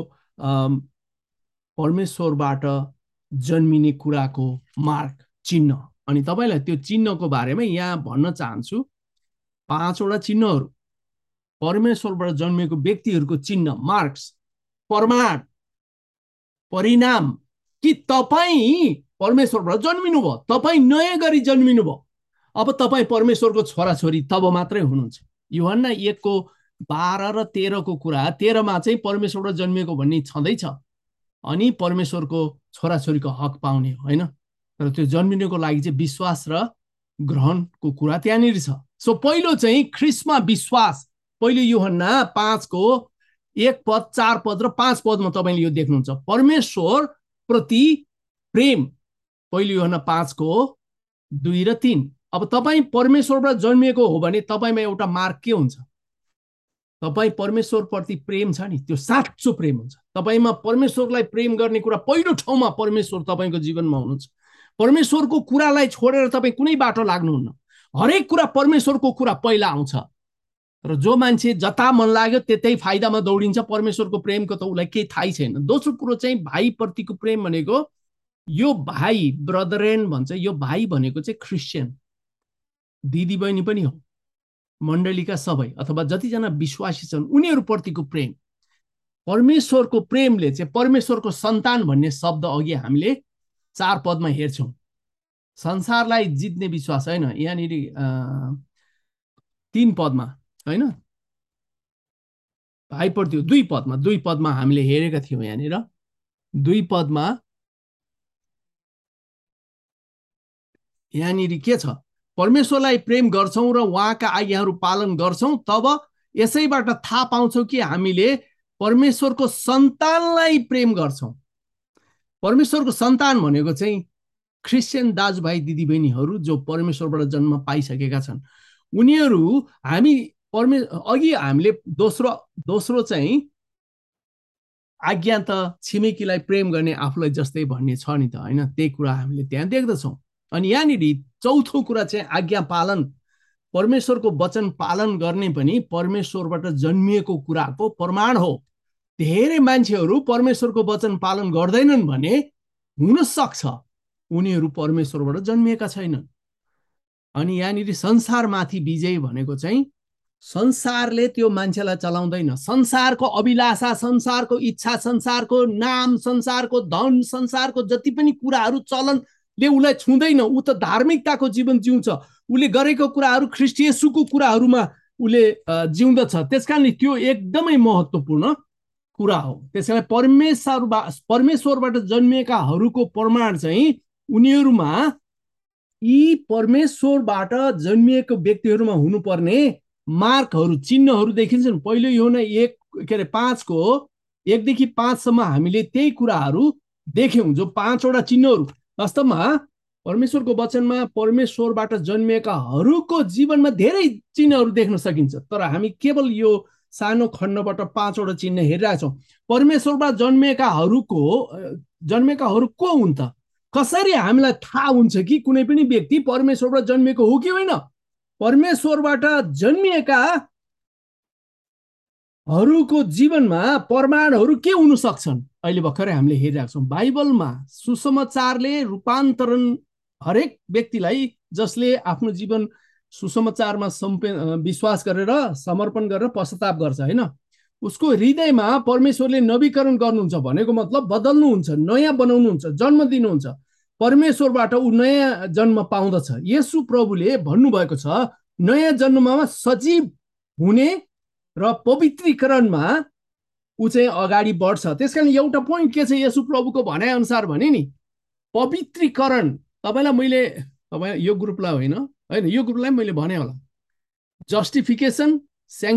परमेश्वरबाट जन्मिने कुराको मार्क, चिन्ह। अनि तपाईलाई त्यो चिन्हको बारेमा यहाँ भन्न चाहन्छु। 5वटा चिन्हहरू, परमेश्वरबाट जन्मिएको व्यक्तिहरूको चिन्ह, मार्क्स, प्रमाण, परिणाम कि तपाईँ परमेश्वरबाट जन्मिनु भयो, तपाईँ नयाँ गरी जन्मिनु भयो, अब तपाईँ परमेश्वरको छोराछोरी तब मात्रै हुनुहुन्छ। यूहन्ना 1:12 र 13 को कुरा, 13 मा चाहिँ परमेश्वरबाट जन्मिएको भन्ने छँदैछ, अनि परमेश्वरको छोराछोरीको हक पाउने होइन। तर त्यो जन्मिनुको लागि चाहिँ विश्वास र ग्रहणको कुरा त्यहाँनिर छ। सो पहिलो चाहिँ ख्रीष्टमा विश्वास। पहिलो यूहन्ना 5:1 पद, 4 पद र 5 पदमा तपाईँले यो देख्नुहुन्छ, परमेश्वर प्रति प्रेम। पहिलो यूहन्ना 5:2 र 3। अब तपाईँ परमेश्वरबाट जन्मिएको हो भने तपाईँमा एउटा मार्क के हुन्छ? तपाईँ परमेश्वरप्रति प्रेम छ नि, त्यो साँचो प्रेम हुन्छ। तपाईँमा परमेश्वरलाई प्रेम गर्ने कुरा पहिलो ठाउँमा परमेश्वर तपाईँको जीवनमा हुनुहुन्छ। परमेश्वरको कुरालाई छोडेर तपाईँ कुनै बाटो लाग्नुहुन्न। हरेक कुरा परमेश्वरको कुरा पहिला आउँछ। र जो मान्छे जता मन लाग्यो त्यतै फाइदामा दौडिन्छ, परमेश्वरको प्रेमको त उसलाई केही थाहै छैन। दोस्रो कुरो चाहिँ भाइप्रतिको प्रेम भनेको, यो भाइ, ब्रदरेन भन्छ, यो भाइ भनेको चाहिँ क्रिस्चियन दिदी बहिनी पनि हो, मण्डलीका सबै अथवा जतिजना विश्वासी छन् उनीहरूप्रतिको प्रेम। परमेश्वरको प्रेमले चाहिँ परमेश्वरको सन्तान भन्ने शब्द अघि हामीले 4 पदमा हेर्छौँ। संसारलाई जित्ने विश्वास होइन, यहाँनिर 3 पदमा होइन, भाइप्रति 2 पदमा हामीले हेरेका थियौँ। यहाँनिर 2 पदमा यहाँनिर के छ? परमेश्वरलाई प्रेम गर्छौं र उहाँका आज्ञाहरू पालन गर्छौं, तब यसैबाट थाहा पाउँछौं कि हामीले परमेश्वरको सन्तानलाई प्रेम गर्छौं। परमेश्वरको सन्तान भनेको चाहिँ क्रिस्चियन दाजुभाइ दिदीबहिनीहरू जो परमेश्वरबाट जन्म पाइसकेका छन् उनीहरू। हामी अघि हामीले दोस्रो चाहिँ आज्ञा त छिमेकीलाई प्रेम गर्ने आफूलाई जस्तै भन्ने छ नि त होइन, त्यही कुरा हामीले त्यहाँ देख्दछौँ। अनि यहाँनिर चौथो कुरा चाहिँ आज्ञा पालन। परमेश्वरको वचन पालन गर्ने पनि परमेश्वरबाट जन्मिएको कुराको प्रमाण हो। धेरै मान्छेहरू परमेश्वरको वचन पालन गर्दैनन् भने हुन सक्छ उनीहरू परमेश्वरबाट जन्मिएका छैनन्। अनि यहाँनिर संसारमाथि विजय भनेको चाहिँ संसारले त्यो मान्छेलाई चलाउँदैन। संसारको अभिलाषा, संसारको इच्छा, संसारको नाम, संसारको धन, संसारको जति पनि कुराहरू चलनले उसलाई छुँदैन। ऊ त धार्मिकताको जीवन जिउँछ। उसले गरेको कुराहरू ख्रीष्ट येशूको कुराहरूमा उसले जिउँदछ। त्यसकारण त्यो एकदमै महत्त्वपूर्ण कुरा हो। त्यसैले परमेश्वरबाट जन्मिएकाहरूको प्रमाण चाहिँ उनीहरूमा यी परमेश्वरबाट जन्मिएको व्यक्तिहरूमा हुनुपर्ने मार्कहरू, चिन्हहरू देखिन्छन्। पहिलो यूहन्ना 5:1 देखि 5 सम्म हामीले त्यही कुराहरू देख्यौँ, जो 5वटा चिन्हहरू। वास्तवमा परमेश्वरको वचनमा परमेश्वरबाट जन्मिएकाहरूको जीवनमा धेरै चिन्हहरू देख्न सकिन्छ, तर हामी केवल यो सानो खण्डबाट 5वटा चिन्ह हेरिरहेका छौँ। परमेश्वरबाट जन्मिएकाहरू को हुन् त? कसरी हामीलाई थाहा हुन्छ कि कुनै पनि व्यक्ति परमेश्वरबाट जन्मिएको हो कि होइन? परमेश्वरबाट जन्मिएकाहरूको जीवनमा प्रमाणहरू के हुन सक्छन्? अहिले भर्खरै हामीले हेरिरहेका छौँ। बाइबलमा सुसमाचारले रूपान्तरण, हरेक व्यक्तिलाई जसले आफ्नो जीवन सुसमाचारमा विश्वास गरेर समर्पण गरेर पश्चाताप गर्छ होइन, उसको हृदयमा परमेश्वरले नवीकरण गर्नुहुन्छ भनेको मतलब बदल्नुहुन्छ, नयाँ बनाउनुहुन्छ, जन्म दिनुहुन्छ। परमेश्वरबाट ऊ नयाँ जन्म पाउँदछ। येशू प्रभुले भन्नुभएको छ नयाँ जन्ममा सजीव हुने र पवित्रीकरणमा ऊ चाहिँ अगाडि बढ्छ। त्यसकारण एउटा पोइन्ट के छ येशू प्रभुको भनाइअनुसार भने नि, पवित्रीकरण। तपाईलाई यो ग्रुपलाई होइन, यो ग्रुपलाई मैले भने होला, जस्टिफिकेसन,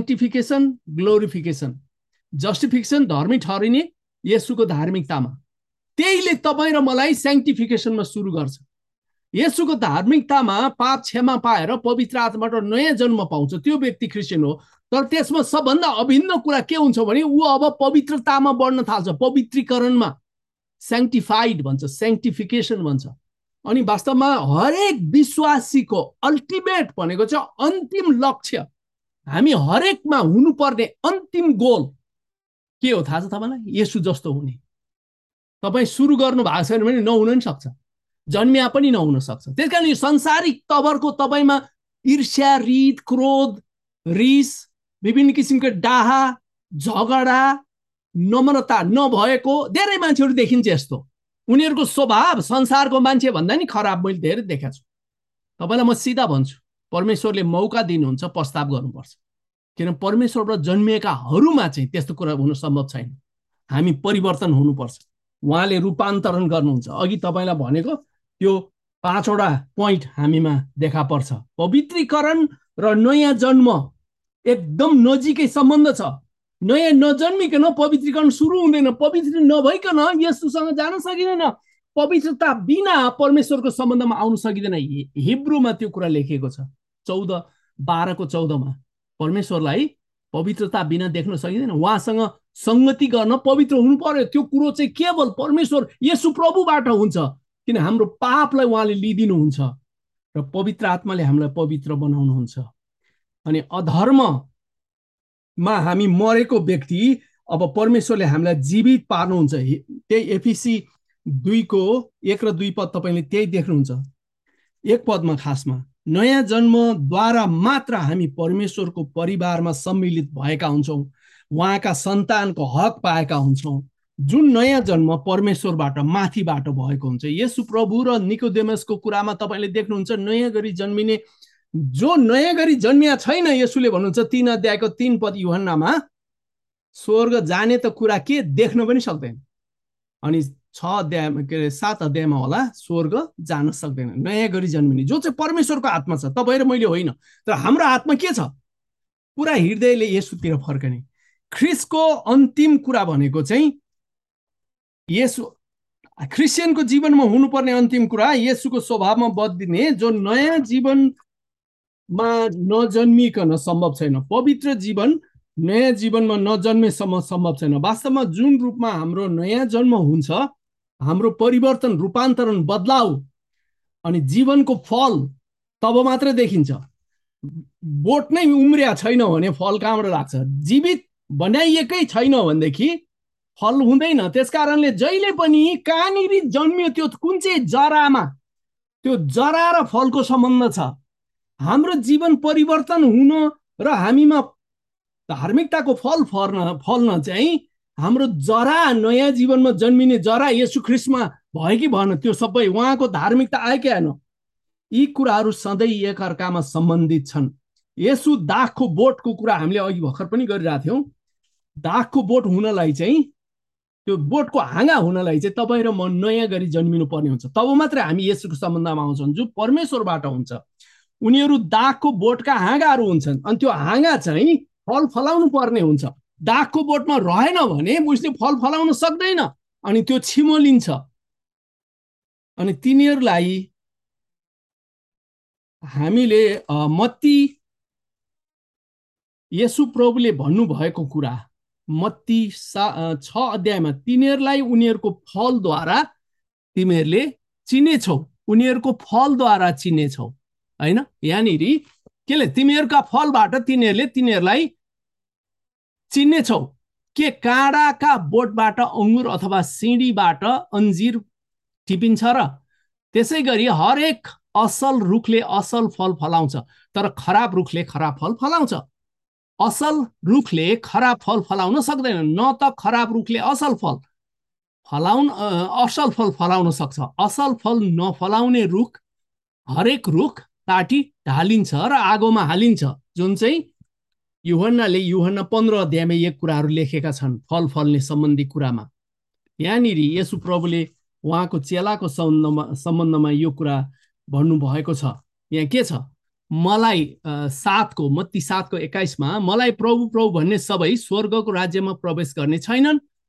स्याङ्क्टिफिकेसन, ग्लोरिफिकेसन। जस्टिफिकेसन धर्मी ठहरिने येशूको धार्मिकतामा, त्यहीले तपाईँ र मलाई स्याङ्क्टिफिकेसनमा सुरु गर्छ। येशूको धार्मिकतामा पाप क्षमा पाएर पवित्र आत्माबाट नयाँ जन्म पाउँछ, त्यो व्यक्ति क्रिस्चियन हो। तर त्यसमा सबभन्दा अभिन्न कुरा के हुन्छ भने ऊ अब पवित्रतामा बढ्न थाल्छ, पवित्रीकरणमा, स्याङ्क्टिफाइड भन्छ, स्याङ्क्टिफिकेसन भन्छ। अनि वास्तवमा हरेक विश्वासीको अल्टिमेट भनेको चाहिँ अन्तिम लक्ष्य, हामी हरेकमा हुनुपर्ने अन्तिम गोल के हो थाहा छ तपाईँलाई? येशू जस्तो हुने। तपाईँ सुरु गर्नु भएको छैन भने नहुन नि सक्छ, जन्मिया पनि नहुन सक्छ। त्यस कारण यो संसारिक तवरको तपाईँमा ईर्ष्या, रित, क्रोध, रिस, विभिन्न किसिमको डाहा, झगडा, नम्रता नभएको धेरै मान्छेहरू देखिन्छ। यस्तो उनीहरूको स्वभाव संसारको मान्छे भन्दा नि खराब मैले धेरै देखेको छु। तपाईँलाई म सिधा भन्छु, परमेश्वरले मौका दिनुहुन्छ, प्रस्ताव गर्नुपर्छ। किन परमेश्वरबाट जन्मिएकाहरूमा चाहिँ त्यस्तो कुरा हुन सम्भव छैन। हामी परिवर्तन हुनुपर्छ, उहाँले रूपान्तरण गर्नुहुन्छ। अघि तपाईँलाई भनेको त्यो 5वटा पोइन्ट हामीमा देखा पर्छ। पवित्रीकरण र नयाँ जन्म एकदम नजिकै सम्बन्ध छ। नयाँ नजन्मिकन पवित्रीकरण सुरु हुँदैन, पवित्र नभइकन येशूसँग जान सकिँदैन, पवित्रता बिना परमेश्वरको सम्बन्धमा आउन सकिँदैन। हिब्रूमा त्यो कुरा लेखिएको छ 14:12-14 परमेश्वरलाई पवित्रता बिना देख्न सकिँदैन। उहाँसँग संगति गर्न पवित्र हुनु पर्यो। त्यो कुरो चाहिँ केवल परमेश्वर येशू प्रभुबाट हुन्छ, किन हाम्रो पापलाई उहाँले लिइदिनुहुन्छ र पवित्र आत्माले हामीलाई पवित्र बनाउनुहुन्छ। अनि अधर्ममा हामी मरेको व्यक्ति अब परमेश्वरले हामीलाई जीवित पार्नुहुन्छ। त्यही एफिसी 2:1 र 2 पद तपाईँले त्यही देख्नुहुन्छ। 1 पदमा खासमा नयाँ जन्मद्वारा मात्र हामी परमेश्वरको परिवारमा सम्मिलित भएका हुन्छौँ, उहाँका सन्तानको हक पाएका हुन्छौँ। जुन नयाँ जन्म परमेश्वरबाट माथिबाट भएको हुन्छ। येशू प्रभु र निकोदेमसको कुरामा तपाईँले देख्नुहुन्छ नयाँ गरी जन्मिने, जो नयाँ गरी जन्मिया छैन, येशूले भन्नुहुन्छ 3 अध्यायको 3 पद यूहन्नामा, स्वर्ग जाने त कुरा के देख्न पनि सक्दैन। अनि 7 अध्यायमा होला स्वर्ग जान सक्दैन। नयाँ गरी जन्मिने जो चाहिँ परमेश्वरको आत्मा छ, तपाईँ र मैले होइन। तर हाम्रो आत्मा के छ? पुरा हृदयले येशूतिर फर्कने। ख्रिस्टको अन्तिम कुरा भनेको चाहिँ येशू, क्रिस्चियनको जीवनमा हुनुपर्ने अन्तिम कुरा येशूको स्वभावमा बदलिने, जो नयाँ जीवनमा नजन्मिकन सम्भव छैन। पवित्र जीवन नयाँ जीवनमा नजन्मेसम्म सम्भव छैन। वास्तवमा जुन रूपमा हाम्रो नयाँ जन्म हुन्छ, हाम्रो परिवर्तन, रूपान्तरण, बदलाउ अनि जीवनको फल तब मात्र देखिन्छ। बोट नै उम्रिया छैन भने फल कहाँबाट लाग्छ? जीवित बनाइएकै छैन भनेदेखि फल हुँदैन। त्यस कारणले जहिले पनि कहाँनिर जन्मियो त्यो कुन चाहिँ जरामा, त्यो जरा र फलको सम्बन्ध छ। हाम्रो जीवन परिवर्तन हुन र हामीमा धार्मिकताको फल फल्न चाहिँ हाम्रो जरा, नयाँ जीवनमा जन्मिने जरा येशू ख्रिस्टमा भयो कि भएन, त्यो सबै उहाँको धार्मिकता आयो कि आएन, यी कुराहरू सधैँ एकअर्कामा सम्बन्धित छन्। येशू दागको बोटको कुरा हामीले अघि भर्खर पनि गरिरहेको थियौँ। दागको बोट हुनलाई चाहिँ, त्यो बोटको हाँगा हुनलाई चाहिँ तपाईँ र म नयाँ गरी जन्मिनु पर्ने हुन्छ। तब मात्रै हामी येशूको सम्बन्धमा आउँछौँ, जो परमेश्वरबाट हुन्छ। उनीहरू दागको बोटका हाँगाहरू हुन्छन्, अनि त्यो हाँगा चाहिँ फल फलाउनु पर्ने हुन्छ। दागको बोटमा रहेन भने उसले फल फलाउन सक्दैन, अनि त्यो छिमोलिन्छ। अनि तिनीहरूलाई हामीले मत्ती, येशू प्रभुले भन्नुभएको कुरा मत्ती 6 अध्यायमा, तिनीहरूलाई उनीहरूको फलद्वारा तिमीहरूले चिनेछौ, उनीहरूको फलद्वारा चिनेछौ, हैन? यहाँनिर केले तिमीहरूका फलबाट तिनीहरूलाई चिन्नेछौ। के काँडाका बोटबाट अङ्गुर अथवा सिँढीबाट अन्जीर टिपिन्छ र? त्यसै गरी हरेक असल रुखले असल फल फलाउँछ, तर खराब रुखले खराब फल फलाउँछ। असल रुखले खराब फल फलाउन सक्दैन, न त खराब रुखले असल फल फलाउन सक्छ। असल फल नफलाउने रुख, हरेक रुख काटी ढालिन्छ र आगोमा हालिन्छ, जुन चाहिँ यूहन्ना 15 अध्यायमा यी कुराहरू लेखेका छन् फल फल्ने सम्बन्धी कुरामा। यहाँनिर येशू प्रभुले उहाँको चेलाको सम्बन्धमा यो कुरा भन्नुभएको छ। यहाँ के छ? मलाई मत्ती 7:21 मलाई प्रभु प्रभु भन्ने सबै स्वर्गको राज्यमा प्रवेश गर्ने छैनन्,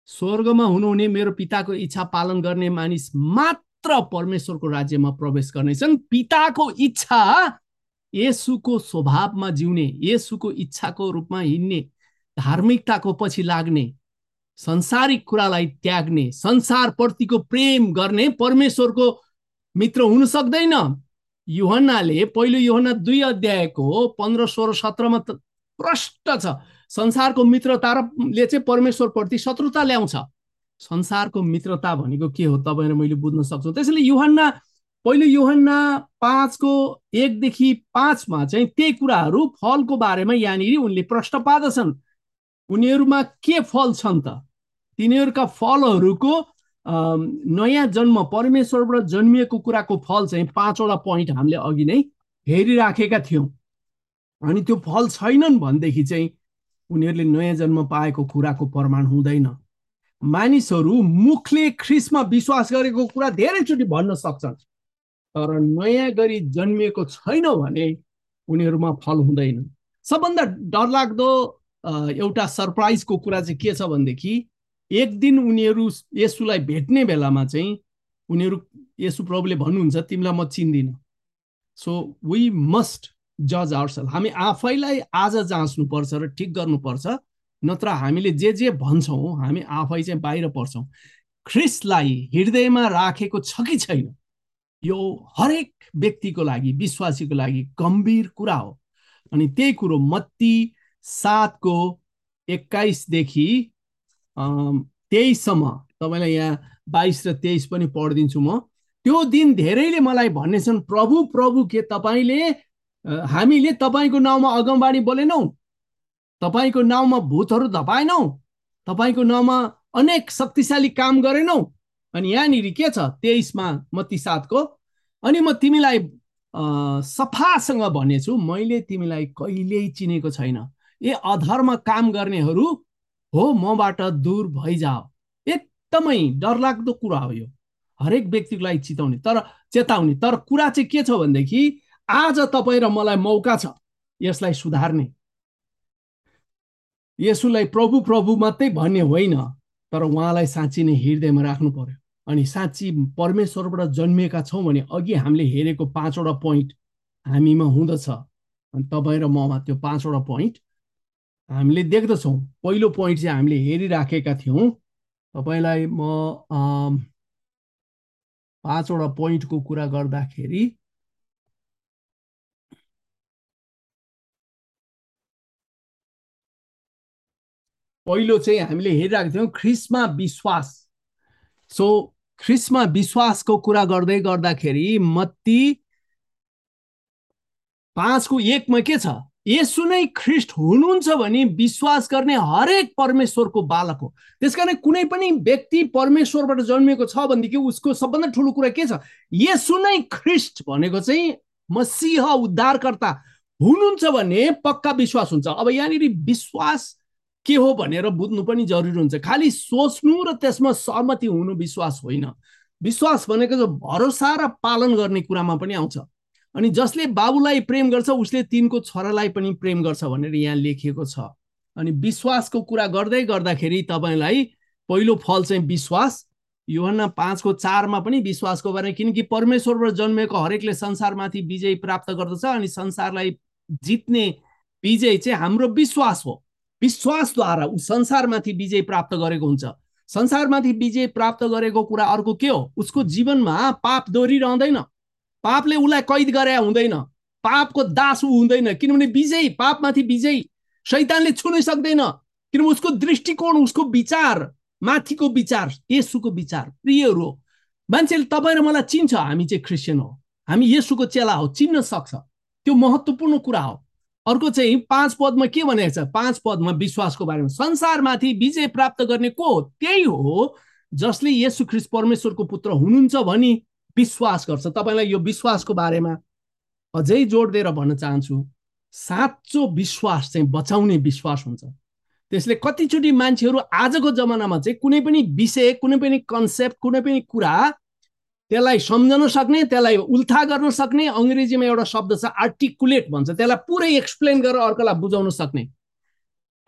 स्वर्गमा हुनुहुने मेरो पिताको इच्छा पालन गर्ने मानिस मात्र परमेश्वरको राज्यमा प्रवेश गर्नेछन्। पिताको इच्छा, येशूको स्वभावमा जिउने, येशूको इच्छाको रूपमा हिँड्ने, धार्मिकताको पछि लाग्ने, संसारिक कुरालाई त्याग्ने, संसारप्रतिको प्रेम गर्ने परमेश्वरको मित्र हुन सक्दैन। यूहन्नाले पहिलो यूहन्ना 2 अध्यायको 15, 16, 17मा प्रष्ट छ। संसारको मित्रताले चाहिँ परमेश्वरप्रति शत्रुता ल्याउँछ। संसारको मित्रता भनेको के हो तपाईँ र मैले बुझ्न सक्छु। त्यसैले पहिलो यूहन्ना 5को 1 देखि 5 मा चाहिँ त्यही कुराहरू फलको बारेमा यहाँनिर उनले प्रश्न पार्दछन्। उनीहरूमा के फल छन् त? तिनीहरूका फलहरूको नयाँ जन्म, परमेश्वरबाट जन्मिएको कुराको फल चाहिँ 5वटा पोइन्ट हामीले अघि नै हेरिराखेका थियौँ। अनि त्यो फल छैनन् भनेदेखि चाहिँ उनीहरूले नयाँ जन्म पाएको कुराको प्रमाण हुँदैन। मानिसहरू मुखले ख्रिस्टमा विश्वास गरेको कुरा धेरैचोटि भन्न सक्छन्, तर नयाँ गरी जन्मिएको छैन भने उनीहरूमा फल हुँदैन। सबभन्दा डरलाग्दो एउटा सरप्राइजको कुरा चाहिँ के छ भनेदेखि एक दिन उनीहरू येशूलाई भेट्ने बेलामा चाहिँ येशू प्रभुले भन्नुहुन्छ तिमीलाई म चिन्दिनँ। सो वी मस्ट जज आवरसेल्फ। हामी आफैलाई आज जाँच्नुपर्छ र ठिक गर्नुपर्छ, नत्र हामीले जे भन्छौँ हामी आफै चाहिँ बाहिर पर्छौँ। ख्रिस्टलाई हृदयमा राखेको छ कि छैन, यो हरेक व्यक्तिको लागि, विश्वासीको लागि गम्भीर कुरा हो। अनि त्यही कुरो मत्ती 7को 21 देखि 23सम्म, तपाईँलाई यहाँ 22 र 23 पनि पढिदिन्छु म। त्यो दिन धेरैले मलाई भन्नेछन्, प्रभु प्रभु के हामीले तपाईँको नाउँमा अगमबाणी बोलेनौ? तपाईँको नाउँमा भूतहरू धपाएनौ? तपाईँको नाउँमा अनेक शक्तिशाली काम गरेनौ? अनि यहाँनिर के छ 23 मा मत्ती 7को, अनि म तिमीलाई सफासँग भनेछु, मैले तिमीलाई कहिल्यै चिनेको छैन। ए अधर्म काम गर्नेहरू हो, मबाट दूर भइजाओ। एकदमै डरलाग्दो कुरा हो यो, हरेक व्यक्तिको लागि चेताउने। तर कुरा चाहिँ के छ भनेदेखि आज तपाईँ र मलाई मौका छ यसलाई सुधार्ने। येशूलाई प्रभु प्रभु मात्रै भन्ने होइन, तर उहाँलाई साँच्ची नै हृदयमा राख्नु पर्यो। अनि साँच्ची परमेश्वरबाट जन्मिएका छौँ भने अघि हामीले हेरेको 5वटा पोइन्ट हामीमा हुँदछ। अनि तपाईँ र ममा त्यो 5वटा पोइन्ट हामीले देख्दछौँ। पहिलो पोइन्ट चाहिँ हामीले हेरिराखेका थियौँ। तपाईँलाई म 5वटा पोइन्टको कुरा गर्दाखेरि पहिलो चाहिँ हामीले हेरिरहेको थियौँ ख्रिस्टमा विश्वास। सो ख्रिस्टमा विश्वासको कुरा गर्दै गर्दाखेरि मत्ती 5को 1 मा के छ? येशू नै ख्रिस्ट हुनुहुन्छ भने विश्वास गर्ने हरेक परमेश्वरको बालक हो। त्यसकारण कुनै पनि व्यक्ति परमेश्वरबाट जन्मिएको छ भनेदेखि उसको सबभन्दा ठुलो कुरा के छ? येशू नै ख्रिस्ट भनेको चाहिँ मसीह उद्धारकर्ता हुनुहुन्छ भने पक्का विश्वास हुन्छ। अब यहाँनिर विश्वास के हो भनेर बुझ्नु पनि जरुरी हुन्छ। खालि सोच्नु र त्यसमा सहमति हुनु विश्वास होइन। विश्वास भनेको चाहिँ भरोसा र पालन गर्ने कुरामा पनि आउँछ। अनि जसले बाबुलाई प्रेम गर्छ उसले तिनको छोरालाई पनि प्रेम गर्छ भनेर यहाँ लेखिएको छ। अनि विश्वासको कुरा गर्दै गर्दाखेरि तपाईँलाई पहिलो फल चाहिँ विश्वास। यूहन्ना 5को 4 मा पनि विश्वासको बारेमा, किनकि परमेश्वरबाट जन्मेको हरेकले संसारमाथि विजय प्राप्त गर्दछ अनि संसारलाई जित्ने विजय चाहिँ हाम्रो विश्वास हो। विश्वासद्वारा ऊ संसारमाथि विजय प्राप्त गरेको हुन्छ। संसारमाथि विजय प्राप्त गरेको कुरा अर्को के हो? उसको जीवनमा पाप दोहोरिरहँदैन, पापले उसलाई कैद गरे हुँदैन, पापको दास हुँदैन, किनभने विजय, पापमाथि विजय शैतानले छुनै सक्दैन। किनभने उसको दृष्टिकोण, उसको विचार, माथिको विचार, येशूको विचार प्रियहरू हो। मान्छेले तपाईँ र मलाई चिन्छ, हामी चाहिँ क्रिस्चियन हो, हामी येशूको चेला हो, चिन्न सक्छ। त्यो महत्त्वपूर्ण कुरा हो। अर्को चाहिँ 5 पदमा के भनेको छ? 5 पदमा विश्वासको बारेमा, संसारमाथि विजय प्राप्त गर्ने को हो? त्यही हो जसले येशू ख्रिस्ट परमेश्वरको पुत्र हुनुहुन्छ भनी विश्वास गर्छ। तपाईँलाई यो विश्वासको बारेमा अझै जोड दिएर भन्न चाहन्छु, साँचो विश्वास चाहिँ बचाउने विश्वास हुन्छ। त्यसले कतिचोटि मान्छेहरू आजको जमानामा चाहिँ कुनै पनि विषय, कुनै पनि कन्सेप्ट, कुनै पनि कुरा त्यसलाई सम्झन सक्ने, त्यसलाई उल्था गर्न सक्ने, अङ्ग्रेजीमा एउटा शब्द छ आर्टिकुलेट भन्छ, त्यसलाई पुरै एक्सप्लेन गरेर अर्कोलाई बुझाउन सक्ने,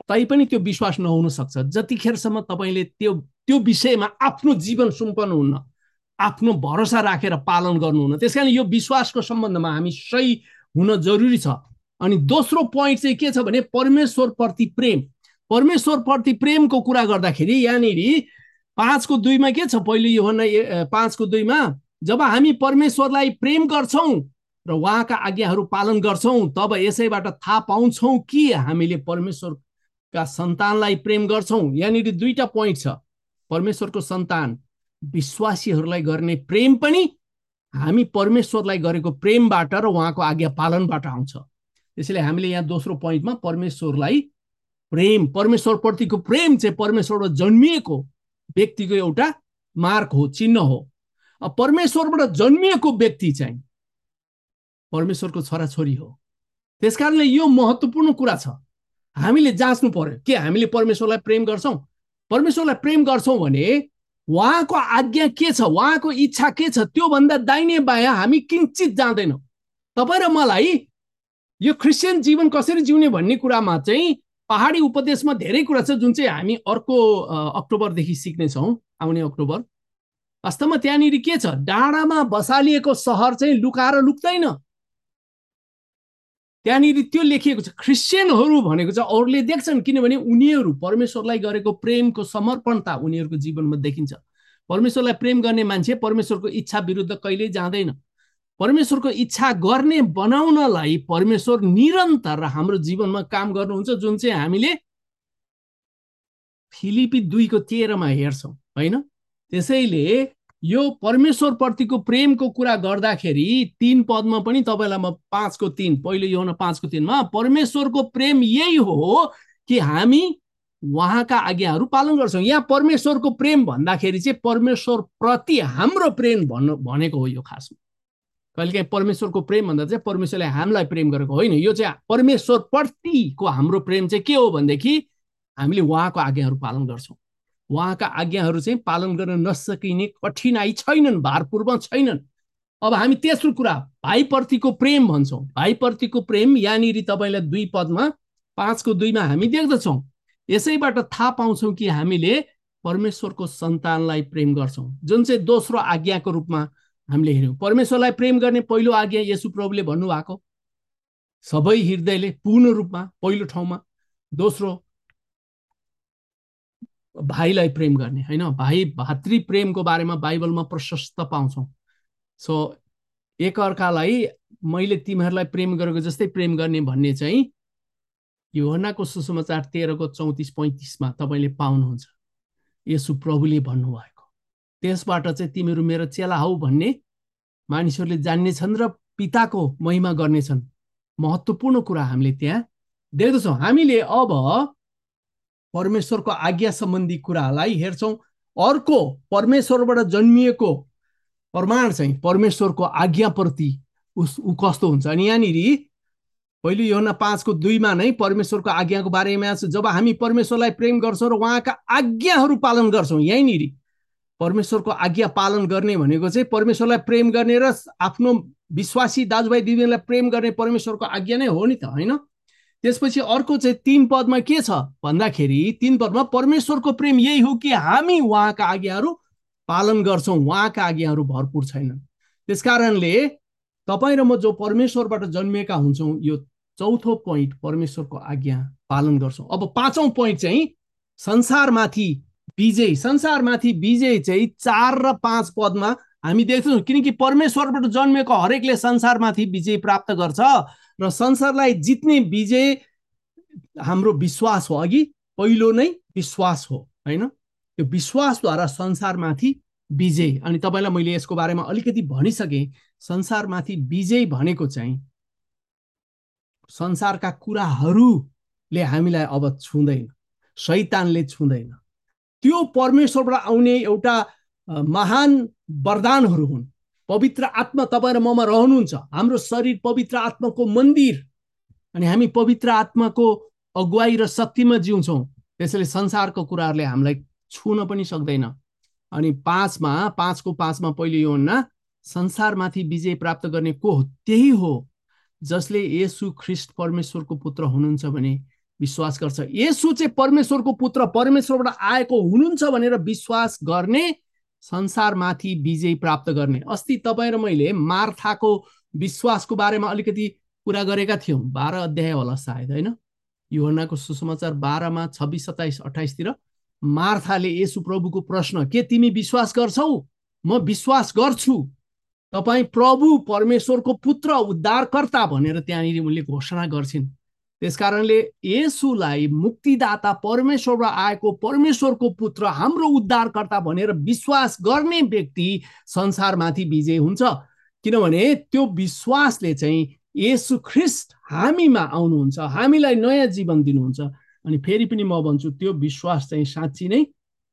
तैपनि त्यो विश्वास नहुन सक्छ जतिखेरसम्म तपाईँले त्यो विषयमा आफ्नो जीवन सुम्पनुहुन्न, आफ्नो भरोसा राखेर पालन गर्नुहुन्न। त्यसकारण यो विश्वासको सम्बन्धमा हामी सही हुन जरुरी छ। अनि दोस्रो पोइन्ट चाहिँ के छ भने परमेश्वरप्रति प्रेम। परमेश्वरप्रति प्रेमको कुरा गर्दाखेरि यहाँनिर 5:2 के छ? पहिलो यूहन्ना 5:2 जब हामी परमेश्वरलाई प्रेम गर्छौं र उहाँका आज्ञाहरू पालन गर्छौं तब यसैबाट थाहा पाउँछौं कि हामीले परमेश्वरका सन्तानलाई प्रेम गर्छौं। यहाँनिर दुईटा पोइन्ट छ। परमेश्वरको सन्तान विश्वासीहरूलाई गर्ने प्रेम पनि हामी परमेश्वरलाई गरेको प्रेमबाट र उहाँको आज्ञा पालनबाट आउँछ। त्यसैले हामीले यहाँ दोस्रो पोइन्टमा परमेश्वरलाई प्रेम, परमेश्वरप्रतिको प्रेम चाहिँ परमेश्वरबाट जन्मिएको व्यक्तिको एउटा मार्क हो, चिन्ह हो। परमेश्वरबाट जन्मिएको व्यक्ति चाहिँ परमेश्वरको छोराछोरी हो। त्यसकारणले यो महत्त्वपूर्ण कुरा छ। हामीले जाँच्नु पर्यो के हामीले परमेश्वरलाई प्रेम गर्छौं? परमेश्वरलाई प्रेम गर्छौं भने उहाँको आज्ञा के छ, उहाँको इच्छा के छ, त्यो भन्दा दाहिने बायाँ हामी किंचित जाँदैनौँ। तपाईँ र मलाई यो क्रिस्चियन जीवन कसरी जिउने भन्ने कुरामा चाहिँ पहाडी उपदेशमा धेरै कुरा छ जुन चाहिँ हामी अर्को अक्टोबरदेखि सिक्नेछौँ, आउने अक्टोबर। वास्तवमा त्यहाँनिर के छ? डाँडामा बसालिएको सहर चाहिँ लुकाएर लुक्दैन। त्यहाँनिर त्यो लेखिएको छ। क्रिस्चियनहरू भनेको चाहिँ अरूले देख्छन् किनभने उनीहरू परमेश्वरलाई गरेको प्रेमको समर्पणता उनीहरूको जीवनमा देखिन्छ। परमेश्वरलाई प्रेम गर्ने मान्छे परमेश्वरको इच्छा विरुद्ध कहिल्यै जाँदैन। परमेश्वरको इच्छा गर्ने बनाउनलाई परमेश्वर निरन्तर हाम्रो जीवनमा काम गर्नुहुन्छ, जुन चाहिँ हामीले फिलिपी 2:13 हेर्छौँ, होइन? त्यसैले यो परमेश्वरप्रतिको प्रेमको कुरा गर्दाखेरि 3 पदमा पनि तपाईँलाई म 5:3 पहिलो यूहन्ना 5:3 परमेश्वरको प्रेम यही हो कि हामी उहाँका आज्ञाहरू पालन गर्छौँ। यहाँ परमेश्वरको प्रेम भन्दाखेरि चाहिँ परमेश्वर प्रति हाम्रो प्रेम भनेको हो। यो खासमा कहिलेकाहीँ परमेश्वरको प्रेम भन्दा चाहिँ परमेश्वरले हामीलाई प्रेम गरेको होइन। यो चाहिँ परमेश्वर प्रतिको हाम्रो प्रेम चाहिँ के हो भनेदेखि हामीले उहाँको आज्ञाहरू पालन गर्छौँ। उहाँका आज्ञाहरू चाहिँ पालन गर्न नसकिने कठिनाइ छैनन्, भारपूर्ण छैनन्। अब हामी तेस्रो कुरा भाइप्रतिको प्रेम भन्छौँ। भाइप्रतिको प्रेम यहाँनिर तपाईँलाई 2 पदमा 5:2 हामी देख्दछौँ। यसैबाट थाहा पाउँछौँ कि हामीले परमेश्वरको सन्तानलाई प्रेम गर्छौँ, जुन चाहिँ दोस्रो आज्ञाको रूपमा हामीले हेर्यौँ। परमेश्वरलाई प्रेम गर्ने पहिलो आज्ञा येशू प्रभुले भन्नुभएको सबै हृदयले पूर्ण रूपमा पहिलो ठाउँमा। दोस्रो भाइलाई प्रेम गर्ने, होइन? भाइ भातृ प्रेमको बारेमा बाइबलमा प्रशस्त पाउँछौँ। सो एकअर्कालाई मैले तिमीहरूलाई प्रेम गरेको जस्तै प्रेम गर्ने भन्ने चाहिँ यूहन्नाको सुसमाचार 13:34-35 तपाईँले पाउनुहुन्छ। येशू प्रभुले भन्नुभएको त्यसबाट चाहिँ तिमीहरू मेरो चेला हौ भन्ने मानिसहरूले जान्नेछन् र पिताको महिमा गर्नेछन्। महत्त्वपूर्ण कुरा हामीले त्यहाँ देख्दछौँ। हामीले अब परमेश्वरको आज्ञा सम्बन्धी कुरालाई हेर्छौँ। अर्को परमेश्वरबाट जन्मिएको प्रमाण चाहिँ परमेश्वरको आज्ञाप्रति ऊ कस्तो हुन्छ। अनि यहाँनिर पहिलो यूहन्ना 5:2 नै परमेश्वरको आज्ञाको बारेमा छ। जब हामी परमेश्वरलाई प्रेम गर्छौँ र उहाँका आज्ञाहरू पालन गर्छौँ, यहीँनिर परमेश्वरको आज्ञा पालन गर्ने भनेको चाहिँ परमेश्वरलाई प्रेम गर्ने र आफ्नो विश्वासी दाजुभाइ दिदीबहिनीलाई प्रेम गर्ने परमेश्वरको आज्ञा नै हो नि त, होइन? त्यसपछि अर्को चाहिँ 3 पदमा के छ भन्दाखेरि 3 पदमा परमेश्वरको प्रेम यही हो कि हामी उहाँका आज्ञाहरू पालन गर्छौँ। उहाँका आज्ञाहरू भरपूर छैनन्। त्यसकारणले तपाईँ र म जो परमेश्वरबाट जन्मिएका हुन्छौँ, यो चौथो पोइन्ट परमेश्वरको आज्ञा पालन गर्छौँ। अब 5औं पोइन्ट चाहिँ संसारमाथि विजय। संसारमाथि विजय चाहिँ 4 र 5 पदमा हामी देख्छौँ। किनकि परमेश्वरबाट जन्मेको हरेकले संसारमाथि विजय प्राप्त गर्छ र संसारलाई जित्ने विजय हाम्रो विश्वास हो। अघि पहिलो नै विश्वास हो, होइन? त्यो विश्वासद्वारा संसारमाथि विजय। अनि तपाईँलाई मैले यसको बारेमा अलिकति भनिसकेँ। संसारमाथि विजय भनेको चाहिँ संसारका कुराहरूले हामीलाई अब छुँदैन, शैतानले छुँदैन। त्यो परमेश्वरबाट आउने एउटा महान वरदानहरू हुन्। पवित्र आत्मा तपाईँ र ममा रहनुहुन्छ। हाम्रो शरीर पवित्र आत्माको मन्दिर अनि हामी पवित्र आत्माको अगुवाई र शक्तिमा जिउँछौँ। त्यसैले संसारको कुराहरूले हामीलाई छुन पनि सक्दैन। अनि 5:5 पहिलो यूहन्ना संसारमाथि विजय प्राप्त गर्ने को हो? त्यही हो जसले येशू ख्रीष्ट परमेश्वरको पुत्र हुनुहुन्छ भने विश्वास गर्छ। येशू चाहिँ परमेश्वरको पुत्र, परमेश्वरबाट आएको हुनुहुन्छ भनेर विश्वास गर्ने संसारमाथि विजय प्राप्त गर्ने। अस्ति तपाईँ र मैले मार्थाको विश्वासको बारेमा अलिकति कुरा गरेका थियौँ, 12 अध्याय होला सायद, होइन? यूहन्नाको सुसमाचार 12मा 26, 27, 28तिर मार्थाले येशू प्रभुको प्रश्न, के तिमी विश्वास गर्छौ? म विश्वास गर्छु तपाईँ प्रभु परमेश्वरको पुत्र उद्धारकर्ता भनेर त्यहाँनिर उनले घोषणा गर्छिन्। त्यसकारणले येशूलाई मुक्तिदाता, परमेश्वरबाट आएको परमेश्वरको पुत्र, हाम्रो उद्धारकर्ता भनेर विश्वास गर्ने व्यक्ति संसारमाथि विजय हुन्छ। किनभने त्यो विश्वासले चाहिँ येशू ख्रिस्ट हामीमा आउनुहुन्छ, हामीलाई नयाँ जीवन दिनुहुन्छ। अनि फेरि पनि म भन्छु, त्यो विश्वास चाहिँ साँच्ची नै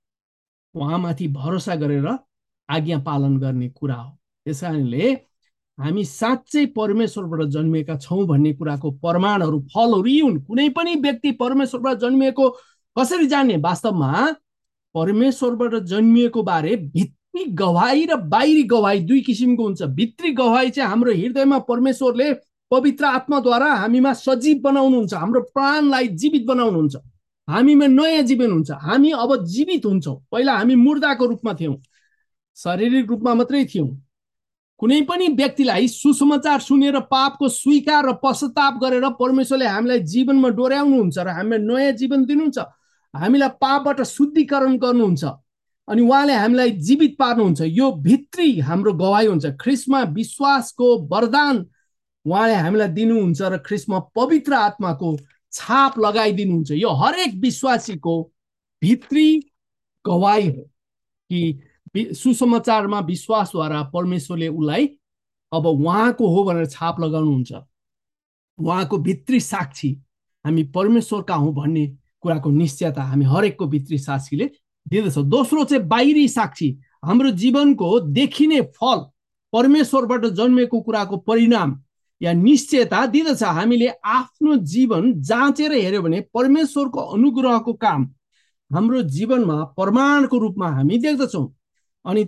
उहाँमाथि भरोसा गरेर आज्ञा पालन गर्ने कुरा हो। त्यस कारणले हामी साँच्चै परमेश्वरबाट जन्मिएका छौँ भन्ने कुराको प्रमाणहरू, फलहरू यी हुन्। कुनै पनि व्यक्ति परमेश्वरबाट जन्मिएको कसरी जान्ने? वास्तवमा परमेश्वरबाट जन्मिएको बारे भित्री गवाही र बाहिरी गवाही दुई किसिमको हुन्छ। भित्री गवाही चाहिँ हाम्रो हृदयमा परमेश्वरले पवित्र आत्माद्वारा हामीमा सजीव बनाउनुहुन्छ, हाम्रो प्राणलाई जीवित बनाउनुहुन्छ, हामीमा नयाँ जीवन हुन्छ, हामी अब जीवित हुन्छौँ। पहिला हामी मुर्दाको रूपमा थियौँ, शारीरिक रूपमा मात्रै थियौँ। कुनै पनि व्यक्तिलाई सुसमाचार सुनेर पापको स्वीकार र पश्चाताप गरेर परमेश्वरले हामीलाई जीवनमा डोर्याउनुहुन्छ र हामीलाई नयाँ जीवन दिनुहुन्छ, हामीलाई पापबाट शुद्धिकरण गर्नुहुन्छ अनि उहाँले हामीलाई जीवित पार्नुहुन्छ। यो भित्री हाम्रो गवाही हुन्छ। ख्रिस्टमा विश्वासको वरदान उहाँले हामीलाई दिनुहुन्छ र ख्रिस्टमा पवित्र आत्माको छाप लगाइदिनुहुन्छ। यो हरेक विश्वासीको भित्री गवाही हो कि सुसमाचारमा विश्वासद्वारा परमेश्वरले उसलाई अब उहाँको हो भनेर छाप लगाउनुहुन्छ। उहाँको भित्री साक्षी हामी परमेश्वरका हौँ भन्ने कुराको निश्चयता हामी हरेकको भित्री साक्षीले दिँदछ। दोस्रो चाहिँ बाहिरी साक्षी, हाम्रो जीवनको देखिने फल, परमेश्वरबाट जन्मेको कुराको परिणाम या निश्चयता दिँदछ। हामीले आफ्नो जीवन जाँचेर हेऱ्यो भने परमेश्वरको अनुग्रहको काम हाम्रो जीवनमा प्रमाणको रूपमा हामी देख्दछौँ। अनि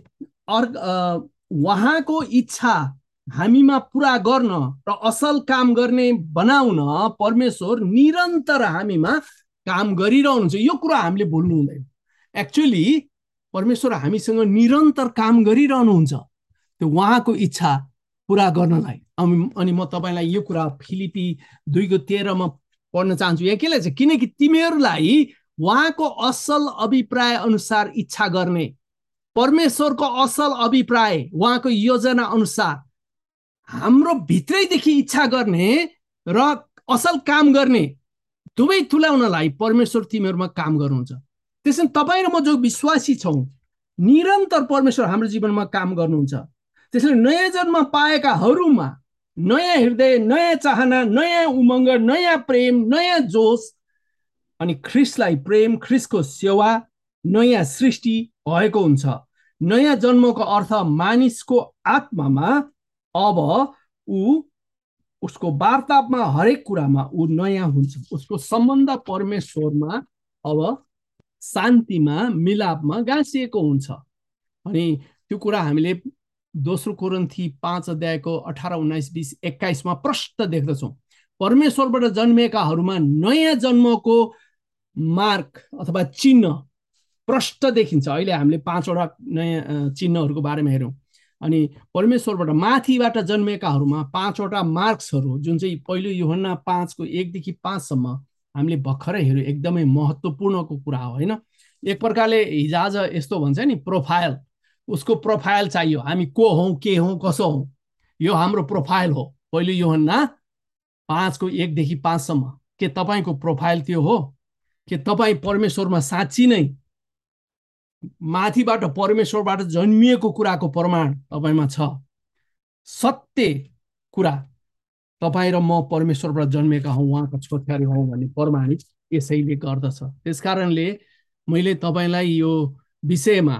उहाँको इच्छा हामीमा पुरा गर्न र असल काम गर्ने बनाउन परमेश्वर निरन्तर हामीमा काम गरिरहनुहुन्छ। यो कुरा हामीले भुल्नु हुँदैन। एक्चुअली परमेश्वर हामीसँग निरन्तर काम गरिरहनुहुन्छ त्यो उहाँको इच्छा पुरा गर्नलाई। अनि म तपाईँलाई यो कुरा फिलिपी 2:13 पढ्न चाहन्छु। यहाँ के लेख्छ? किनकि तिमीहरूलाई उहाँको असल अभिप्राय अनुसार इच्छा गर्ने, परमेश्वरको असल अभिप्राय, उहाँको योजना अनुसार हाम्रो भित्रैदेखि इच्छा गर्ने र असल काम गर्ने दुवै तुल्याउनलाई परमेश्वर तिमीहरूमा काम गर्नुहुन्छ। त्यसैले तपाईँ र म जो विश्वासी छौँ, निरन्तर परमेश्वर हाम्रो जीवनमा काम गर्नुहुन्छ। त्यसैले नयाँ जन्म पाएकाहरूमा नयाँ हृदय, नयाँ चाहना, नयाँ उमङ्ग, नयाँ प्रेम, नयाँ जोस अनि ख्रिस्टलाई प्रेम, ख्रिस्टको सेवा, नयाँ सृष्टि भएको हुन्छ। नयाँ जन्मको अर्थ मानिसको आत्मामा अब उसको वार्तामा हरेक कुरामा ऊ नयाँ हुन्छ। उसको सम्बन्ध परमेश्वरमा अब शान्तिमा, मिलापमा गाँसिएको हुन्छ। अनि त्यो कुरा हामीले दोस्रो कोरिन्थी 5:18, 19, 20, 21 प्रष्ट देख्दछौँ। परमेश्वरबाट जन्मिएकाहरूमा नयाँ जन्मको मार्क अथवा चिन्ह प्रष्ट देखिन्छ। अहिले हामीले 5वटा नयाँ चिन्हहरूको बारेमा हेरौँ। अनि परमेश्वरबाट माथिबाट जन्मिएकाहरूमा 5वटा मार्क्सहरू, जुन चाहिँ पहिलो यूहन्ना 5:1-5 हामीले भर्खरै हेऱ्यौँ। एकदमै महत्त्वपूर्णको कुरा हो, होइन? एक प्रकारले हिजोआज यस्तो भन्छ नि, प्रोफाइल, उसको प्रोफाइल चाहियो। हामी को हौँ, के हौँ, कसो हौँ, यो हाम्रो प्रोफाइल हो। पहिलो यूहन्ना 5:1-5 के तपाईँको प्रोफाइल त्यो हो? के तपाईँ परमेश्वरमा साँच्ची नै माथिबाट परमेश्वरबाट जन्मिएको कुराको प्रमाण तपाईँमा छ? सत्य कुरा तपाईँ र म परमेश्वरबाट जन्मेका हौँ, उहाँका छोराछोरी हौँ भन्ने प्रमाणित यसैले गर्दछ। त्यसकारणले मैले तपाईँलाई यो विषयमा